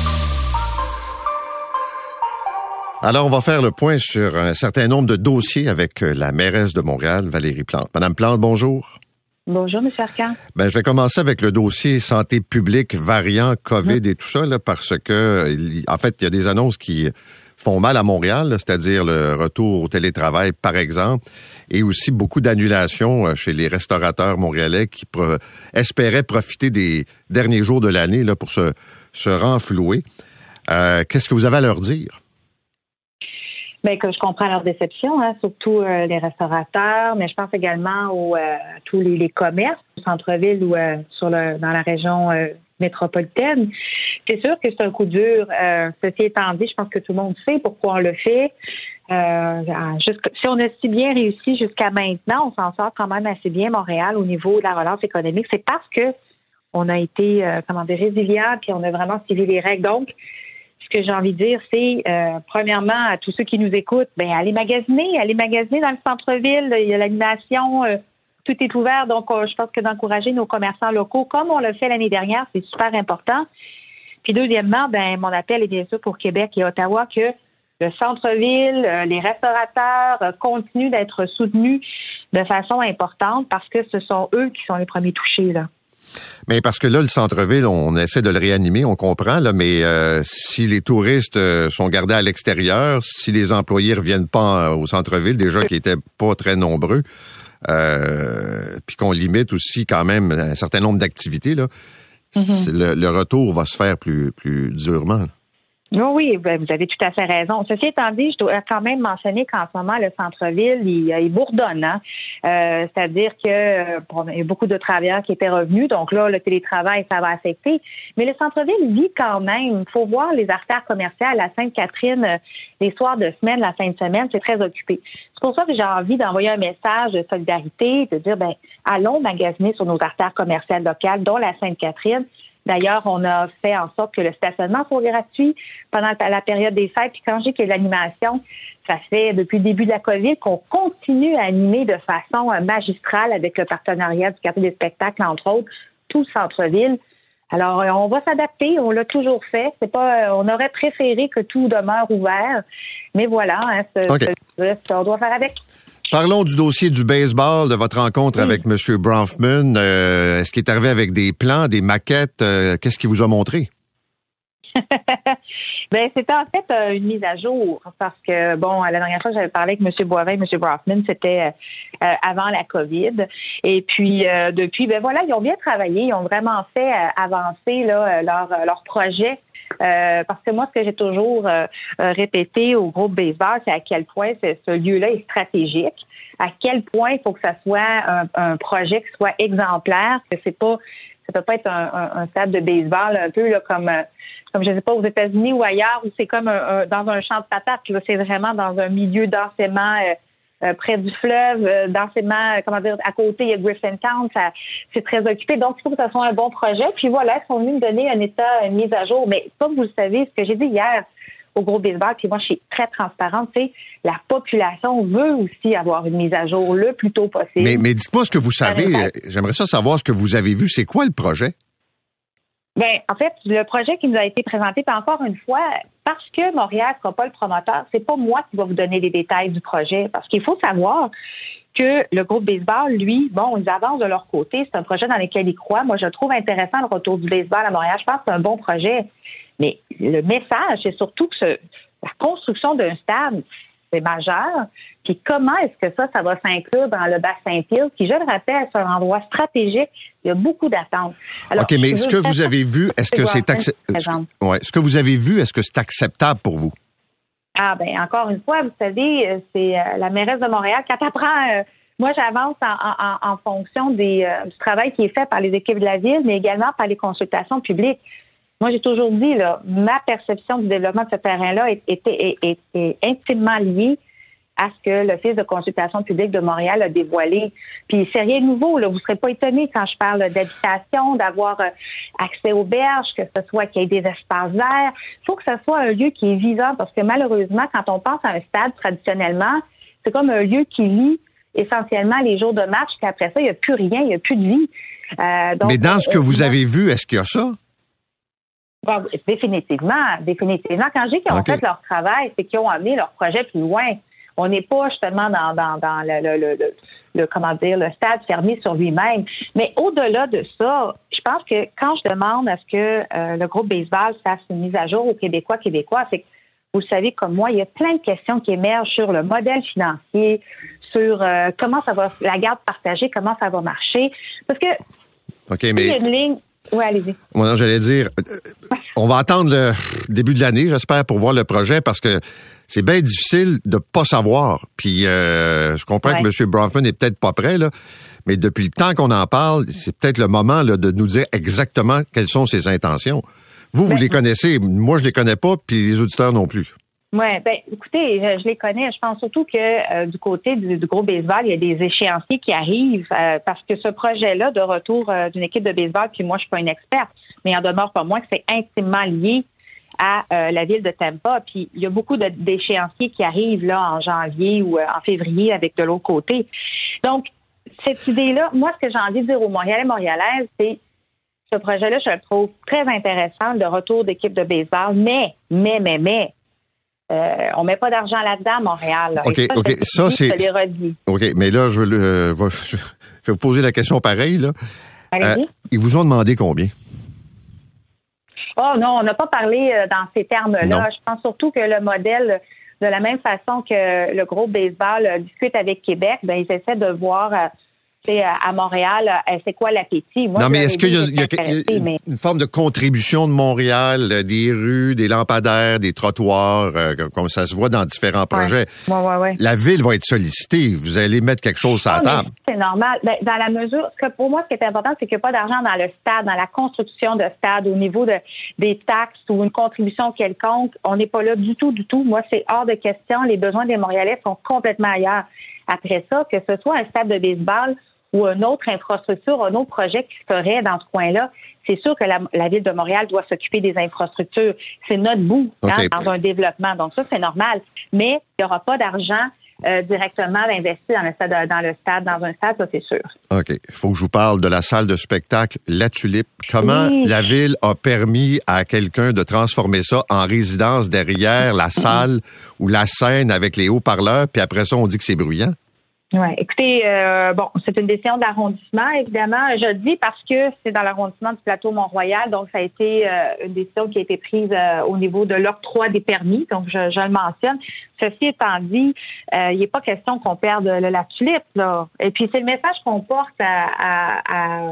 Alors, on va faire le point sur un certain nombre de dossiers avec la mairesse de Montréal, Valérie Plante. Madame Plante, bonjour. Bonjour, M. Arcan. Ben, je vais commencer avec le dossier santé publique, variant, COVID mmh. et tout ça, là, parce que, en fait, il y a des annonces qui font mal à Montréal, là, c'est-à-dire le retour au télétravail, par exemple, et aussi beaucoup d'annulations chez les restaurateurs montréalais qui pro- espéraient profiter des derniers jours de l'année là, pour se, se renflouer. Euh, qu'est-ce que vous avez à leur dire? Bien, que je comprends leur déception, hein, surtout euh, les restaurateurs, mais je pense également aux euh, tous les, les commerces au centre-ville ou euh, sur le dans la région euh, métropolitaine. C'est sûr que c'est un coup dur. Euh, ceci étant dit, je pense que tout le monde sait pourquoi on le fait. Euh, si on a si bien réussi jusqu'à maintenant, on s'en sort quand même assez bien, Montréal, au niveau de la relance économique. C'est parce que on a été, euh, comment dire, résilient, puis on a vraiment suivi les règles. Donc, ce que j'ai envie de dire, c'est, euh, premièrement, à tous ceux qui nous écoutent, ben allez magasiner, allez magasiner dans le centre-ville. Il y a l'animation, euh, tout est ouvert. Donc, euh, je pense que d'encourager nos commerçants locaux, comme on l'a fait l'année dernière, c'est super important. Puis, deuxièmement, ben mon appel est bien sûr pour Québec et Ottawa que le centre-ville, euh, les restaurateurs euh, continuent d'être soutenus de façon importante parce que ce sont eux qui sont les premiers touchés, là. Mais parce que là, le centre-ville, on essaie de le réanimer, on comprend, là, mais euh, si les touristes euh, sont gardés à l'extérieur, si les employés reviennent pas au centre-ville, déjà qui étaient pas très nombreux, euh, puis qu'on limite aussi quand même un certain nombre d'activités, là, mm-hmm. le, le retour va se faire plus, plus durement. Non, oui, vous avez tout à fait raison. Ceci étant dit, je dois quand même mentionner qu'en ce moment, le centre-ville, il, il bourdonne. Hein? Euh, c'est-à-dire que bon, il y a beaucoup de travailleurs qui étaient revenus, donc là, le télétravail, ça va affecter. Mais le centre-ville vit quand même. Il faut voir les artères commerciales à Sainte-Catherine, les soirs de semaine, la fin de semaine, c'est très occupé. C'est pour ça que j'ai envie d'envoyer un message de solidarité, de dire, ben, allons magasiner sur nos artères commerciales locales, dont la Sainte-Catherine. D'ailleurs, on a fait en sorte que le stationnement soit gratuit pendant la période des fêtes. Puis quand je dis qu'il y a de l'animation, ça fait depuis le début de la COVID qu'on continue à animer de façon magistrale avec le partenariat du quartier des spectacles, entre autres, tout le centre-ville. Alors, on va s'adapter. On l'a toujours fait. C'est pas, on aurait préféré que tout demeure ouvert. Mais voilà, hein, ce, okay. ce, ce, on doit faire avec. Parlons du dossier du baseball, de votre rencontre oui. avec M. Bronfman. Euh, est-ce qu'il est arrivé avec des plans, des maquettes? Euh, qu'est-ce qu'il vous a montré? Ben c'était en fait euh, une mise à jour parce que, bon, la dernière fois que j'avais parlé avec M. Boivin et M. Bronfman, c'était euh, avant la COVID. Et puis, euh, depuis, ben voilà, ils ont bien travaillé. Ils ont vraiment fait euh, avancer là, leur, leur projet. Euh, parce que moi, ce que j'ai toujours euh, répété au groupe baseball, c'est à quel point ce, ce lieu-là est stratégique, à quel point il faut que ça soit un, un projet qui soit exemplaire, que c'est pas, ça peut pas être un, un, un stade de baseball un peu là comme, comme je sais pas aux États-Unis ou ailleurs où c'est comme un, un, dans un champ de patates. Là, c'est vraiment dans un milieu densément euh, Euh, près du fleuve, euh, densément, euh, comment dire, à côté, il y a Griffintown, ça, c'est très occupé. Donc, il faut que ça soit un bon projet. Puis voilà, ils sont venus me donner un état, une mise à jour. Mais comme vous le savez, ce que j'ai dit hier au groupe baseball, puis moi, je suis très transparente, c'est la population veut aussi avoir une mise à jour le plus tôt possible. Mais, mais dites-moi ce que vous savez. J'aimerais ça savoir ce que vous avez vu. C'est quoi le projet? Bien, en fait, le projet qui nous a été présenté, puis encore une fois, parce que Montréal ne sera pas le promoteur, c'est pas moi qui va vous donner les détails du projet. Parce qu'il faut savoir que le groupe baseball, lui, bon, ils avancent de leur côté. C'est un projet dans lequel ils croient. Moi, je trouve intéressant le retour du baseball à Montréal. Je pense que c'est un bon projet. Mais le message, c'est surtout que ce, la construction d'un stade, c'est majeur. Puis comment est-ce que ça, ça va s'inclure dans le bassin Peel, qui, je le rappelle, c'est un endroit stratégique. Il y a beaucoup d'attentes. Alors, OK, mais ce que vous avez vu, est-ce que c'est acceptable? Ouais, ce que vous avez vu, est-ce que c'est acceptable pour vous? Ah, ben encore une fois, vous savez, c'est euh, la mairesse de Montréal. Quand elle prend, euh, moi, j'avance en, en, en fonction des, euh, du travail qui est fait par les équipes de la ville, mais également par les consultations publiques. Moi, j'ai toujours dit, là, ma perception du développement de ce terrain-là est, est, est, est, est intimement liée à ce que l'Office de consultation publique de Montréal a dévoilé. Puis c'est rien de nouveau, là. Vous ne serez pas étonnés quand je parle d'habitation, d'avoir euh, accès aux berges, que ce soit qu'il y ait des espaces verts. Il faut que ce soit un lieu qui est vivant parce que malheureusement, quand on pense à un stade traditionnellement, c'est comme un lieu qui lie essentiellement les jours de match, puis après ça, il n'y a plus rien, il n'y a plus de vie. Euh, donc, mais dans ce que euh, vous avez vu, est-ce qu'il y a ça? Bon, définitivement, définitivement. Quand je dis qu'ils ont okay. fait leur travail, c'est qu'ils ont amené leur projet plus loin. On n'est pas justement dans, dans, dans le, le, le, le, le, comment dire, le stade fermé sur lui-même. Mais au-delà de ça, je pense que quand je demande à ce que euh, le groupe baseball fasse une mise à jour aux Québécois, Québécois, c'est que vous savez comme moi, il y a plein de questions qui émergent sur le modèle financier, sur euh, comment ça va, la garde partagée, comment ça va marcher. Parce que okay, mais... il y a une ligne. Oui, allez-y. Moi, j'allais dire, on va attendre le début de l'année, j'espère, pour voir le projet, parce que c'est bien difficile de pas savoir. Puis euh, je comprends ouais. que M. Bronfman est peut-être pas prêt, là, mais depuis le temps qu'on en parle, c'est peut-être le moment là, de nous dire exactement quelles sont ses intentions. Vous, vous ben, les connaissez, moi je les connais pas, puis les auditeurs non plus. Oui, ben écoutez, je, je les connais. Je pense surtout que euh, du côté du, du gros baseball, il y a des échéanciers qui arrivent euh, parce que ce projet-là de retour euh, d'une équipe de baseball, puis moi je suis pas une experte, mais il en demeure pas moins que c'est intimement lié à euh, la ville de Tampa. Puis il y a beaucoup de, d'échéanciers qui arrivent là en janvier ou euh, en février avec de l'autre côté. Donc, cette idée-là, moi, ce que j'ai envie de dire aux Montréalais et Montréalaises, c'est ce projet-là, je le trouve très intéressant, de retour d'équipe de baseball, mais, mais, mais, mais, euh, on met pas d'argent là-dedans à Montréal. Là. OK, ça, OK, ça, c'est... Je l'ai redit. OK, mais là, je, euh, je vais vous poser la question pareille, là. Allez-y. Euh, ils vous ont demandé combien? Oh non, on n'a pas parlé euh, dans ces termes-là. Non. Je pense surtout que le modèle, de la même façon que le groupe baseball euh, discute avec Québec, ben ils essaient de voir euh, à Montréal, euh, c'est quoi l'appétit. Moi, non, mais est-ce qu'il y a, il y a, il y a mais... une forme de contribution de Montréal, euh, des rues, des lampadaires, des trottoirs, euh, comme ça se voit dans différents projets? Ouais, ouais, ouais. La ville va être sollicitée. Vous allez mettre quelque chose sur la oh, table. C'est normal. Ben, dans la mesure, ce que pour moi, ce qui est important, c'est qu'il n'y a pas d'argent dans le stade, dans la construction de stade, au niveau de, des taxes ou une contribution quelconque. On n'est pas là du tout, du tout. Moi, c'est hors de question. Les besoins des Montréalais sont complètement ailleurs. Après ça, que ce soit un stade de baseball ou une autre infrastructure, un autre projet qui se ferait dans ce coin-là, c'est sûr que la, la Ville de Montréal doit s'occuper des infrastructures. C'est notre bout okay. hein, dans un développement. Donc ça, c'est normal. Mais il n'y aura pas d'argent euh, directement d'investir dans le stade, dans le stade, dans un stade, ça, c'est sûr. OK. Il faut que je vous parle de la salle de spectacle La Tulipe. Comment oui. la Ville a permis à quelqu'un de transformer ça en résidence derrière la salle ou la scène avec les haut-parleurs, puis après ça, on dit que c'est bruyant? Oui, écoutez, euh, bon, c'est une décision d'arrondissement, évidemment. Je le dis parce que c'est dans l'arrondissement du plateau Mont-Royal, donc ça a été euh, une décision qui a été prise euh, au niveau de l'octroi des permis, donc je, je le mentionne. Ceci étant dit, euh, il n'est pas question qu'on perde le, la tulipe, là. Et puis c'est le message qu'on porte à, à, à,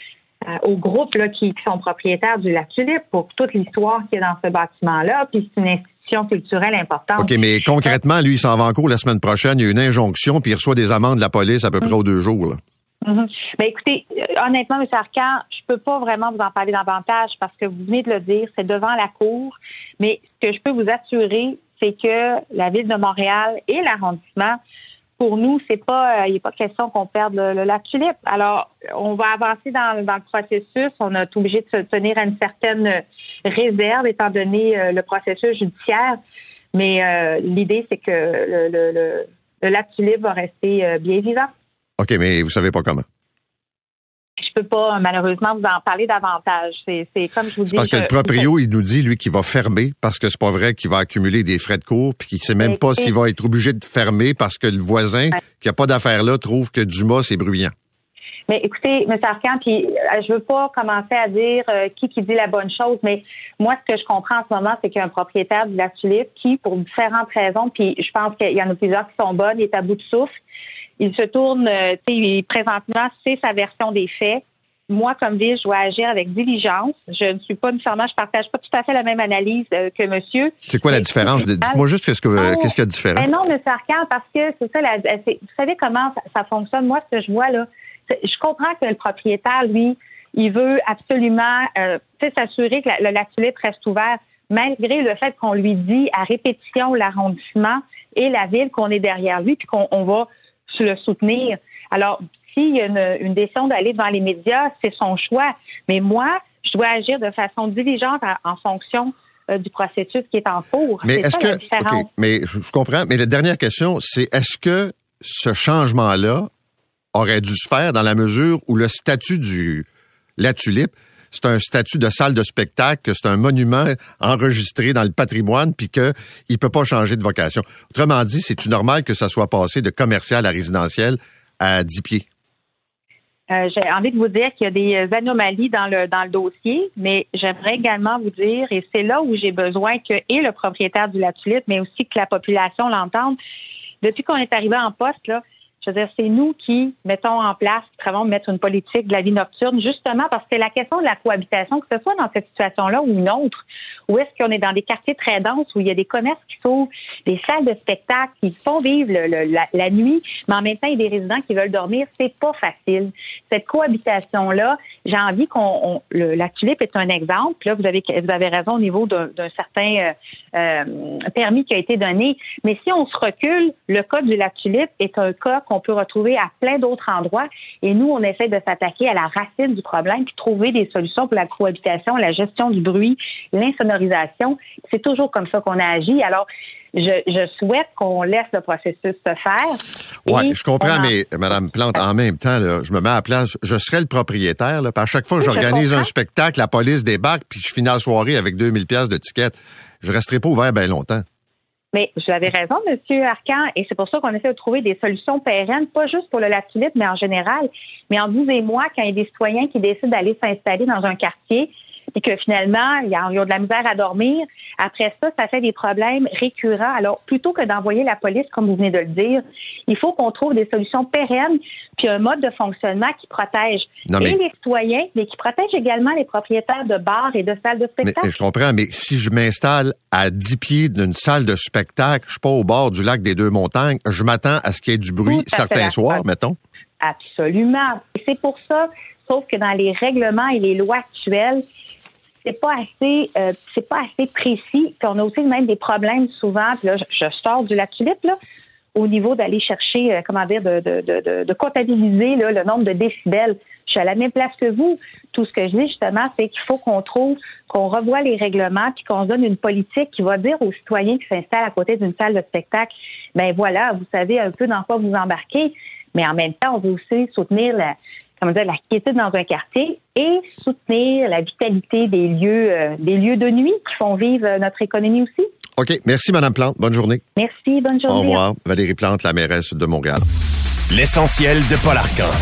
à aux groupes là, qui, qui sont propriétaires du La Tulipe pour toute l'histoire qui est dans ce bâtiment-là, puis c'est une institution culturelle importante. OK, mais concrètement, lui, il s'en va en cours la semaine prochaine. Il y a une injonction, puis il reçoit des amendes de la police à peu près mmh. aux deux jours. Là. Mmh. Ben, écoutez, honnêtement, M. Arcan, je peux pas vraiment vous en parler davantage parce que vous venez de le dire, c'est devant la cour. Mais ce que je peux vous assurer, c'est que la Ville de Montréal et l'arrondissement, pour nous, c'est pas, il n'est pas question qu'on perde le, le lac Tulipe. Alors, on va avancer dans, dans le processus. On a été obligé de se tenir à une certaine réserve étant donné euh, le processus judiciaire. Mais euh, l'idée, c'est que le, le, le, le lac Tulipe va rester euh, bien vivant. OK, mais vous savez pas comment? Je peux pas, malheureusement, vous en parler davantage. C'est, c'est comme je vous dis. Parce que je, le proprio, il nous dit, lui, qu'il va fermer parce que c'est pas vrai qu'il va accumuler des frais de cours puis qu'il sait même pas s'il va être obligé de fermer parce que le voisin ouais. qui a pas d'affaires là trouve que Dumas, c'est bruyant. Mais écoutez, M. Arcan, puis je veux pas commencer à dire euh, qui qui dit la bonne chose, mais moi, ce que je comprends en ce moment, c'est qu'il y a un propriétaire du Lac Tulipe qui, pour différentes raisons, puis je pense qu'il y en a plusieurs qui sont bonnes, il est à bout de souffle. Il se tourne, euh, tu sais, présentement, c'est sa version des faits. Moi, comme ville, je dois agir avec diligence. Je ne suis pas nécessairement, je partage pas tout à fait la même analyse euh, que monsieur. C'est quoi la mais différence? Dites-moi juste qu'est-ce, que, oh, qu'est-ce qu'il y a de différent. Ben non, M. Arcan, parce que c'est ça, la, c'est, vous savez comment ça, ça fonctionne? Moi, ce que je vois, là, je comprends que le propriétaire, lui, il veut absolument euh, s'assurer que la, le lac Tulipe reste ouvert, malgré le fait qu'on lui dit à répétition l'arrondissement et la ville qu'on est derrière lui puis qu'on on va le soutenir. Alors, s'il y a une, une décision d'aller devant les médias, c'est son choix. Mais moi, je dois agir de façon diligente à, en fonction euh, du processus qui est en cours. Mais c'est est-ce ça, que, la différence. okay, mais je, je comprends. Mais la dernière question, c'est est-ce que ce changement-là aurait dû se faire dans la mesure où le statut du La Tulipe, c'est un statut de salle de spectacle, que c'est un monument enregistré dans le patrimoine, puis qu'il ne peut pas changer de vocation. Autrement dit, c'est-tu normal que ça soit passé de commercial à résidentiel à dix pieds? Euh, j'ai envie de vous dire qu'il y a des anomalies dans le dans le dossier, mais j'aimerais également vous dire, et c'est là où j'ai besoin que et le propriétaire du La Tulipe, mais aussi que la population l'entende. Depuis qu'on est arrivé en poste, là, Je veux dire, c'est nous qui mettons en place, qui travaillons de mettre une politique de la vie nocturne, justement parce que la question de la cohabitation, que ce soit dans cette situation-là ou une autre, où est-ce qu'on est dans des quartiers très denses, où il y a des commerces qui s'ouvrent, des salles de spectacle qui font vivre le, le, la, la nuit, mais en même temps, il y a des résidents qui veulent dormir, c'est pas facile. Cette cohabitation-là, j'ai envie qu'on... On, le, la tulipe est un exemple. Là, vous avez, vous avez raison au niveau d'un, d'un certain euh, euh, permis qui a été donné. Mais si on se recule, le cas de la tulipe est un cas qu'on peut retrouver à plein d'autres endroits. Et nous, on essaie de s'attaquer à la racine du problème puis trouver des solutions pour la cohabitation, la gestion du bruit, l'insonorisation. C'est toujours comme ça qu'on a agi. Alors, je, je souhaite qu'on laisse le processus se faire. Oui, je comprends, en... mais Mme Plante, en même temps, là, je me mets à la place, je serais le propriétaire. Là, puis à chaque fois que oui, j'organise un spectacle, la police débarque, puis je finis la soirée avec deux mille dollars de tickets. Je resterai pas ouvert bien longtemps. Mais vous avez raison, M. Arcan, et c'est pour ça qu'on essaie de trouver des solutions pérennes, pas juste pour le lac Tulipe, mais en général. Mais en vous et moi, quand il y a des citoyens qui décident d'aller s'installer dans un quartier et que finalement, ils ont de la misère à dormir, après ça, ça fait des problèmes récurrents. Alors, plutôt que d'envoyer la police, comme vous venez de le dire, il faut qu'on trouve des solutions pérennes puis un mode de fonctionnement qui protège non, mais... et les citoyens, mais qui protège également les propriétaires de bars et de salles de spectacle. Mais, je comprends, mais si je m'installe à dix pieds d'une salle de spectacle, je suis pas au bord du lac des Deux-Montagnes, je m'attends à ce qu'il y ait du bruit certains soirs, mettons. Absolument. C'est pour ça, sauf que dans les règlements et les lois actuelles, c'est pas assez euh, c'est pas assez précis. Puis on a aussi même des problèmes souvent. Puis là, je, je sors du lac Tulipe, là, au niveau d'aller chercher, euh, comment dire, de, de, de, de comptabiliser là, le nombre de décibels. Je suis à la même place que vous. Tout ce que je dis, justement, c'est qu'il faut qu'on trouve, qu'on revoie les règlements puis qu'on se donne une politique qui va dire aux citoyens qui s'installent à côté d'une salle de spectacle, ben voilà, vous savez un peu dans quoi vous embarquez, mais en même temps, on veut aussi soutenir la comment dire, la quiétude dans un quartier et soutenir la vitalité des lieux, euh, des lieux de nuit qui font vivre euh, notre économie aussi. OK. Merci, Mme Plante. Bonne journée. Merci. Bonne journée. Au revoir. Valérie Plante, la mairesse de Montréal. L'essentiel de Paul Arcan.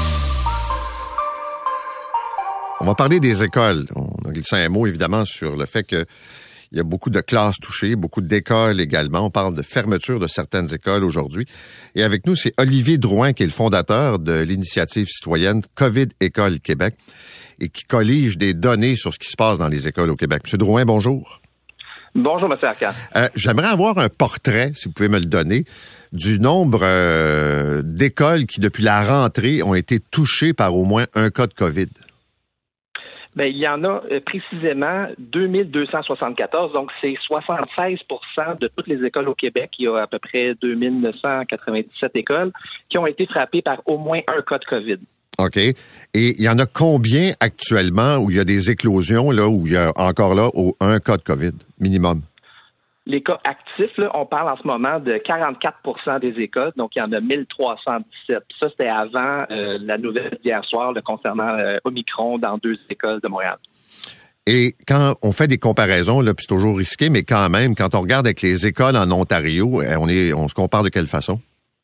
On va parler des écoles. On a glissé un mot, évidemment, sur le fait que il y a beaucoup de classes touchées, beaucoup d'écoles également. On parle de fermeture de certaines écoles aujourd'hui. Et avec nous, c'est Olivier Drouin, qui est le fondateur de l'initiative citoyenne COVID École Québec et qui collige des données sur ce qui se passe dans les écoles au Québec. Monsieur Drouin, bonjour. Bonjour, M. Arcan. Euh, j'aimerais avoir un portrait, si vous pouvez me le donner, du nombre euh, d'écoles qui, depuis la rentrée, ont été touchées par au moins un cas de COVID. Bien, il y en a euh, précisément deux mille deux cent soixante-quatorze, donc c'est soixante-seize pour cent de toutes les écoles au Québec. Il y a à peu près deux mille neuf cent quatre-vingt-dix-sept écoles qui ont été frappées par au moins un cas de COVID. OK. Et il y en a combien actuellement où il y a des éclosions, là, où il y a encore là au, un cas de COVID minimum? Les cas actifs, là, on parle en ce moment de quarante-quatre pour cent des écoles, donc il y en a mille trois cent dix-sept. Ça, c'était avant euh, la nouvelle d'hier soir là, concernant euh, Omicron dans deux écoles de Montréal. Et quand on fait des comparaisons, là, puis c'est toujours risqué, mais quand même, quand on regarde avec les écoles en Ontario, on est, on se compare de quelle façon?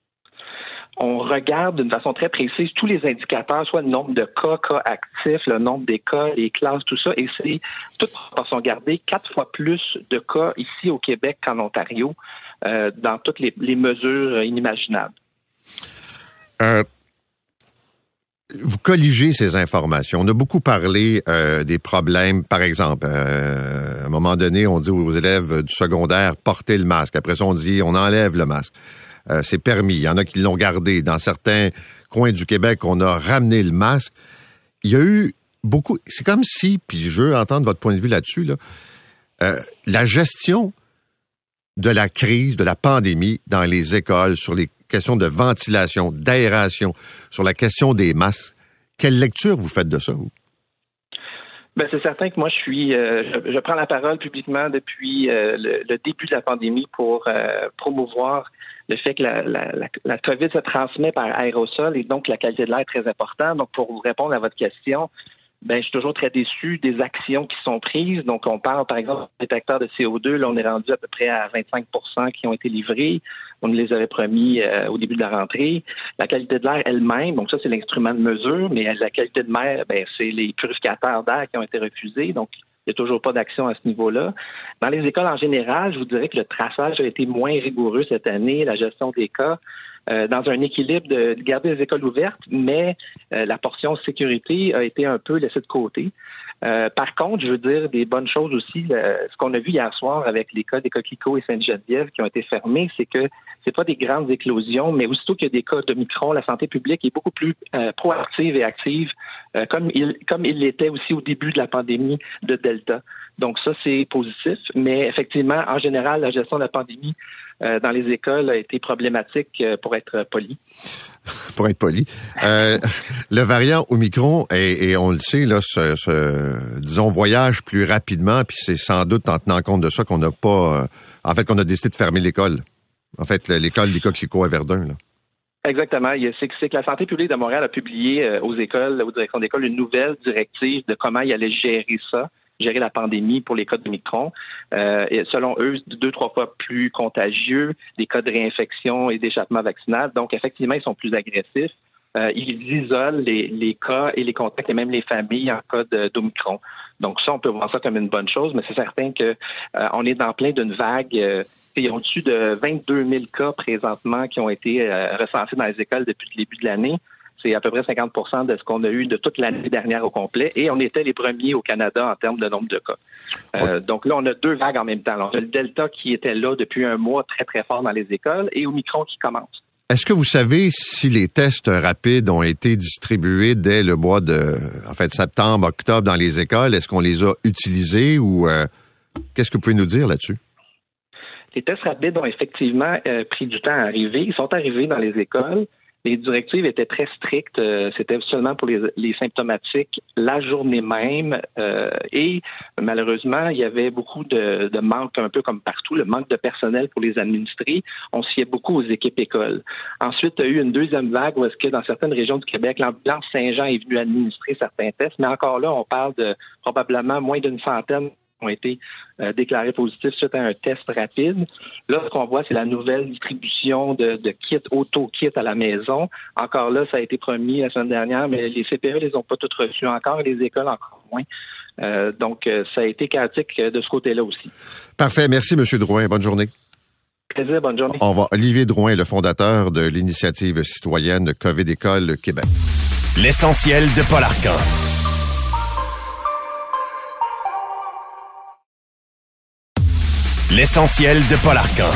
On regarde d'une façon très précise tous les indicateurs, soit le nombre de cas, cas actifs, le nombre des cas, les classes, tout ça, et c'est toute proportion gardée, quatre fois plus de cas ici au Québec qu'en Ontario, euh, dans toutes les, les mesures inimaginables. Euh, vous colligez ces informations. On a beaucoup parlé euh, des problèmes, par exemple, euh, à un moment donné, on dit aux élèves du secondaire, portez le masque. Après ça, on dit, on enlève le masque. Euh, c'est permis. Il y en a qui l'ont gardé. Dans certains coins du Québec, on a ramené le masque. Il y a eu beaucoup... C'est comme si, puis je veux entendre votre point de vue là-dessus, là, euh, la gestion de la crise, de la pandémie dans les écoles, sur les questions de ventilation, d'aération, sur la question des masques. Quelle lecture vous faites de ça, vous? Ben c'est certain que moi je suis, euh, je, je prends la parole publiquement depuis euh, le, le début de la pandémie pour euh, promouvoir le fait que la, la, la, la COVID se transmet par aérosol et donc la qualité de l'air est très importante. Donc pour vous répondre à votre question, ben je suis toujours très déçu des actions qui sont prises. Donc on parle par exemple des détecteurs de C O deux, là on est rendu à peu près à vingt-cinq pour cent qui ont été livrés. On nous les avait promis euh, au début de la rentrée. La qualité de l'air elle-même, donc ça c'est l'instrument de mesure, mais la qualité de l'air, ben c'est les purificateurs d'air qui ont été refusés. Donc il n'y a toujours pas d'action à ce niveau-là. Dans les écoles en général, je vous dirais que le traçage a été moins rigoureux cette année, la gestion des cas. euh, dans un équilibre de, de garder les écoles ouvertes, mais euh, la portion sécurité a été un peu laissée de côté. Euh, par contre, je veux dire des bonnes choses aussi. Euh, ce qu'on a vu hier soir avec les cas des Coquelicot et Sainte-Geneviève qui ont été fermés, c'est que c'est pas des grandes éclosions, mais aussitôt qu'il y a des cas d'Omicron, la santé publique est beaucoup plus euh, proactive et active, euh, comme il comme il l'était aussi au début de la pandémie de Delta. Donc ça, c'est positif. Mais effectivement, en général, la gestion de la pandémie euh, dans les écoles a été problématique euh, pour être poli. Pour être poli. Euh, le variant Omicron, et, et on le sait, là, ce, ce, disons, voyage plus rapidement, puis c'est sans doute en tenant compte de ça qu'on n'a pas... Euh, en fait, qu'on a décidé de fermer l'école. En fait, l'école des Coquelicot à Verdun, là. Exactement. C'est que, c'est que la santé publique de Montréal a publié euh, aux écoles, aux directions d'école, une nouvelle directive de comment ils allaient gérer ça, gérer la pandémie pour les cas d'Omicron. Euh, et selon eux, deux, trois fois plus contagieux, des cas de réinfection et d'échappement vaccinal. Donc, effectivement, ils sont plus agressifs. Euh, ils isolent les, les cas et les contacts et même les familles en cas de, d'Omicron. Donc, ça, on peut voir ça comme une bonne chose, mais c'est certain que euh, on est dans plein d'une vague... Euh, Il y a au-dessus de vingt-deux mille cas présentement qui ont été euh, recensés dans les écoles depuis le début de l'année. C'est à peu près cinquante pour cent de ce qu'on a eu de toute l'année dernière au complet. Et on était les premiers au Canada en termes de nombre de cas. Euh, donc là, on a deux vagues en même temps. Alors, on a le Delta qui était là depuis un mois très, très fort dans les écoles et Omicron qui commence. Est-ce que vous savez si les tests rapides ont été distribués dès le mois de, en fait, septembre, octobre dans les écoles? Est-ce qu'on les a utilisés ou euh, qu'est-ce que vous pouvez nous dire là-dessus? Les tests rapides ont effectivement euh, pris du temps à arriver. Ils sont arrivés dans les écoles. Les directives étaient très strictes. Euh, c'était seulement pour les, les symptomatiques la journée même. Euh, et malheureusement, il y avait beaucoup de, de manque, un peu comme partout, le manque de personnel pour les administrer. On se fiait beaucoup aux équipes écoles. Ensuite, il y a eu une deuxième vague où est-ce que dans certaines régions du Québec, l'ambulance Saint-Jean est venue administrer certains tests. Mais encore là, on parle de probablement moins d'une centaine ont été euh, déclarés positifs suite à un test rapide. Là, ce qu'on voit, c'est la nouvelle distribution de, de kits, auto-kits à la maison. Encore là, ça a été promis la semaine dernière, mais les C P E les ont pas toutes reçus encore, les écoles encore moins. Euh, donc, euh, ça a été chaotique de ce côté-là aussi. Parfait. Merci, M. Drouin. Bonne journée. Plaisir, bonne journée. On va Olivier Drouin, le fondateur de l'initiative citoyenne COVID École Québec. L'essentiel de Paul Arcan. L'essentiel de Paul Arcan.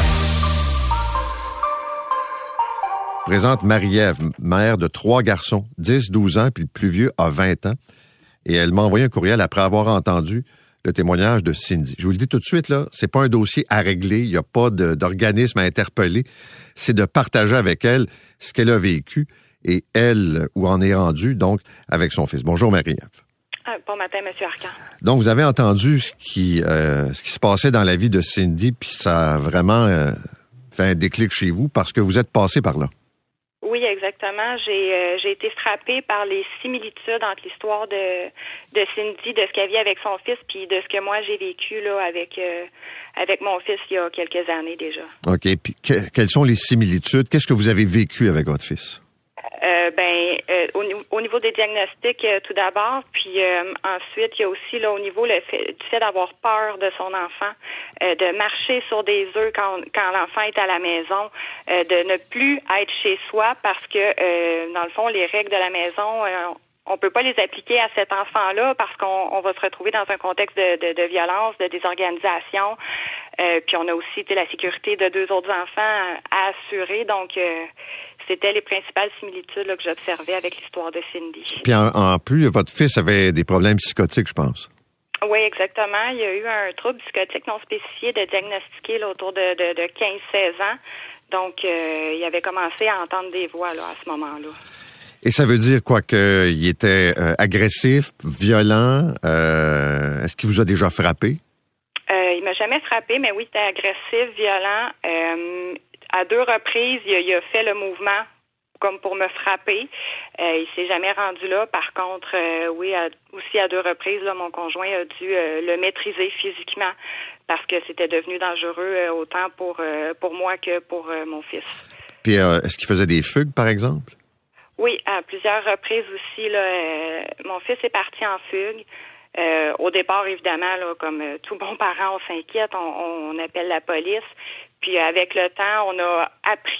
Présente Marie-Ève, mère de trois garçons, dix, douze ans, puis le plus vieux a vingt ans. Et elle m'a envoyé un courriel après avoir entendu le témoignage de Cindy. Je vous le dis tout de suite, là, c'est pas un dossier à régler, il n'y a pas de, d'organisme à interpeller. C'est de partager avec elle ce qu'elle a vécu et elle, où en est rendue, donc, avec son fils. Bonjour Marie-Ève. Bon matin, M. Arcan. Donc, vous avez entendu ce qui, euh, ce qui se passait dans la vie de Cindy, puis ça a vraiment euh, fait un déclic chez vous parce que vous êtes passé par là. Oui, exactement. J'ai euh, j'ai été frappée par les similitudes entre l'histoire de de Cindy, de ce qu'elle vit avec son fils, puis de ce que moi j'ai vécu là avec euh, avec mon fils il y a quelques années déjà. OK. Puis que, quelles sont les similitudes? Qu'est-ce que vous avez vécu avec votre fils? Euh, ben, euh, au, au niveau des diagnostics, euh, tout d'abord, puis euh, ensuite, il y a aussi là au niveau le fait, du fait d'avoir peur de son enfant, euh, de marcher sur des œufs quand, quand l'enfant est à la maison, euh, de ne plus être chez soi parce que, euh, dans le fond, les règles de la maison, euh, on peut pas les appliquer à cet enfant-là parce qu'on on va se retrouver dans un contexte de, de, de violence, de désorganisation. Euh, puis on a aussi la sécurité de deux autres enfants à assurer. Donc, euh, c'était les principales similitudes là, que j'observais avec l'histoire de Cindy. Puis en, en plus, votre fils avait des problèmes psychotiques, je pense. Oui, exactement. Il y a eu un trouble psychotique non spécifié de diagnostiqué là, autour de, de, de quinze seize ans. Donc, euh, il avait commencé à entendre des voix là, à ce moment-là. Et ça veut dire quoi? Qu'il était euh, agressif, violent? Euh, est-ce qu'il vous a déjà frappé? Euh, il m'a jamais frappé, mais oui, c'était agressif, violent. Euh, à deux reprises, il a, il a fait le mouvement comme pour me frapper. Euh, il s'est jamais rendu là. Par contre, euh, oui, à, aussi à deux reprises, là, mon conjoint a dû euh, le maîtriser physiquement parce que c'était devenu dangereux euh, autant pour euh, pour moi que pour euh, mon fils. Puis, euh, est-ce qu'il faisait des fugues, par exemple? Oui, à plusieurs reprises aussi. Là, euh, mon fils est parti en fugue. Euh, au départ, évidemment, là, comme euh, tout bon parent, on s'inquiète, on, on appelle la police. Puis avec le temps, on a appris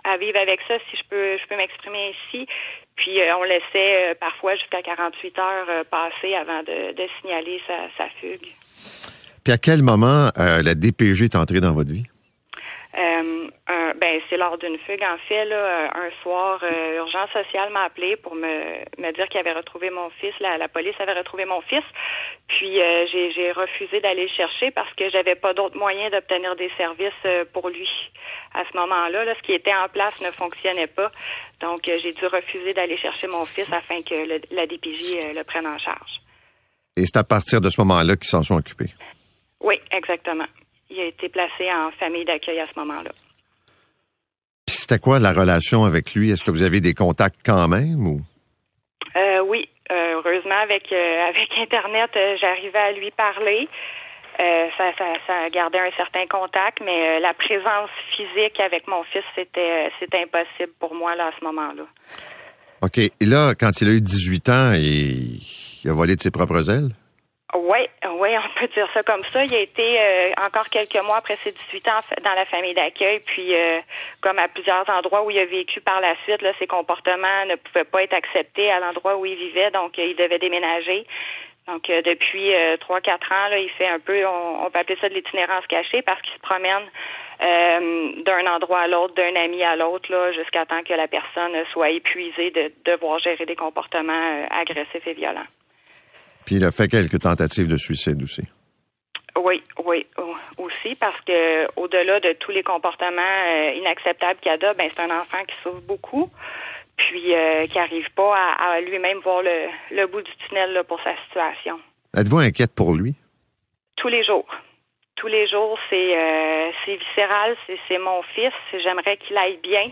à vivre avec ça, si je peux je peux m'exprimer ici. Puis euh, on laissait euh, parfois jusqu'à quarante-huit heures euh, passer avant de, de signaler sa, sa fugue. Puis à quel moment euh, la D P J est entrée dans votre vie? Euh, un, ben c'est lors d'une fugue, en fait, là, un soir, euh, Urgence sociale m'a appelé pour me, me dire qu'il avait retrouvé mon fils. La, la police avait retrouvé mon fils. Puis euh, j'ai, j'ai refusé d'aller le chercher parce que j'avais pas d'autre moyen d'obtenir des services euh, pour lui. À ce moment-là, là, ce qui était en place ne fonctionnait pas. Donc euh, j'ai dû refuser d'aller chercher mon fils afin que le, la D P J euh, le prenne en charge. Et c'est à partir de ce moment-là qu'ils s'en sont occupés? Oui, exactement. Il a été placé en famille d'accueil à ce moment-là. Puis c'était quoi la relation avec lui? Est-ce que vous avez des contacts quand même? Ou? Euh, oui, euh, heureusement, avec euh, avec Internet, euh, j'arrivais à lui parler. Euh, ça, ça, ça gardait un certain contact, mais euh, la présence physique avec mon fils, c'était, euh, c'était impossible pour moi là, à ce moment-là. OK. Et là, quand il a eu dix-huit ans, il, il a volé de ses propres ailes? Oui, oui, on peut dire ça comme ça. Il a été euh, encore quelques mois après ses dix-huit ans dans la famille d'accueil, puis euh, comme à plusieurs endroits où il a vécu par la suite, là, ses comportements ne pouvaient pas être acceptés à l'endroit où il vivait, donc euh, il devait déménager. Donc euh, depuis euh, trois quatre ans, là, il fait un peu, on, on peut appeler ça de l'itinérance cachée parce qu'il se promène euh, d'un endroit à l'autre, d'un ami à l'autre, là, jusqu'à temps que la personne soit épuisée de devoir gérer des comportements euh, agressifs et violents. Puis il a fait quelques tentatives de suicide aussi. Oui, oui, aussi, parce que au-delà de tous les comportements euh, inacceptables qu'il a, ben c'est un enfant qui souffre beaucoup, puis euh, qui n'arrive pas à, à lui-même voir le, le bout du tunnel là, pour sa situation. Êtes-vous inquiète pour lui? Tous les jours. Tous les jours, c'est euh, c'est viscéral, c'est, c'est mon fils, j'aimerais qu'il aille bien.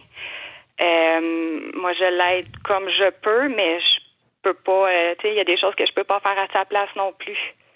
Euh, moi, je l'aide comme je peux, mais je peux pas, euh, tu sais, il y a des choses que je peux pas faire à sa place non plus.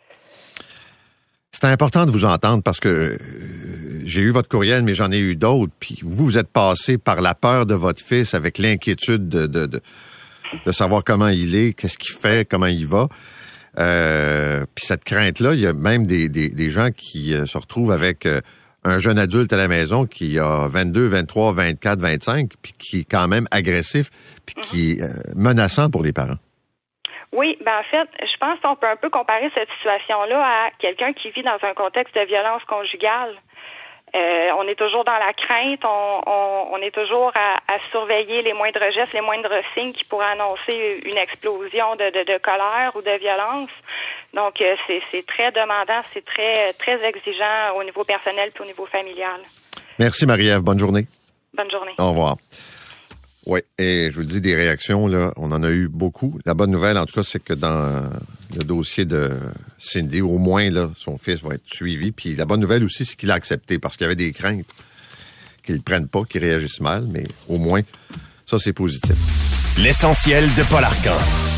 C'est important de vous entendre parce que euh, j'ai eu votre courriel, mais j'en ai eu d'autres. Puis vous, vous êtes passé par la peur de votre fils avec l'inquiétude de, de, de, de savoir comment il est, qu'est-ce qu'il fait, comment il va. Euh, puis cette crainte-là, il y a même des, des, des gens qui euh, se retrouvent avec euh, un jeune adulte à la maison qui a vingt-deux, vingt-trois, vingt-quatre, vingt-cinq, puis qui est quand même agressif, puis mm-hmm. qui est euh, menaçant pour les parents. Oui, ben en fait, je pense qu'on peut un peu comparer cette situation-là à quelqu'un qui vit dans un contexte de violence conjugale. Euh, on est toujours dans la crainte, on, on, on est toujours à, à surveiller les moindres gestes, les moindres signes qui pourraient annoncer une explosion de, de, de colère ou de violence. Donc, euh, c'est, c'est très demandant, c'est très, très exigeant au niveau personnel puis au niveau familial. Merci Marie-Ève, bonne journée. Bonne journée. Au revoir. Oui, et je vous le dis, des réactions, là, on en a eu beaucoup. La bonne nouvelle, en tout cas, c'est que dans le dossier de Cindy, au moins, là, son fils va être suivi. Puis la bonne nouvelle aussi, c'est qu'il a accepté, parce qu'il y avait des craintes qu'il ne prenne pas, qu'il réagisse mal, mais au moins, ça, c'est positif. L'essentiel de Paul Arcan.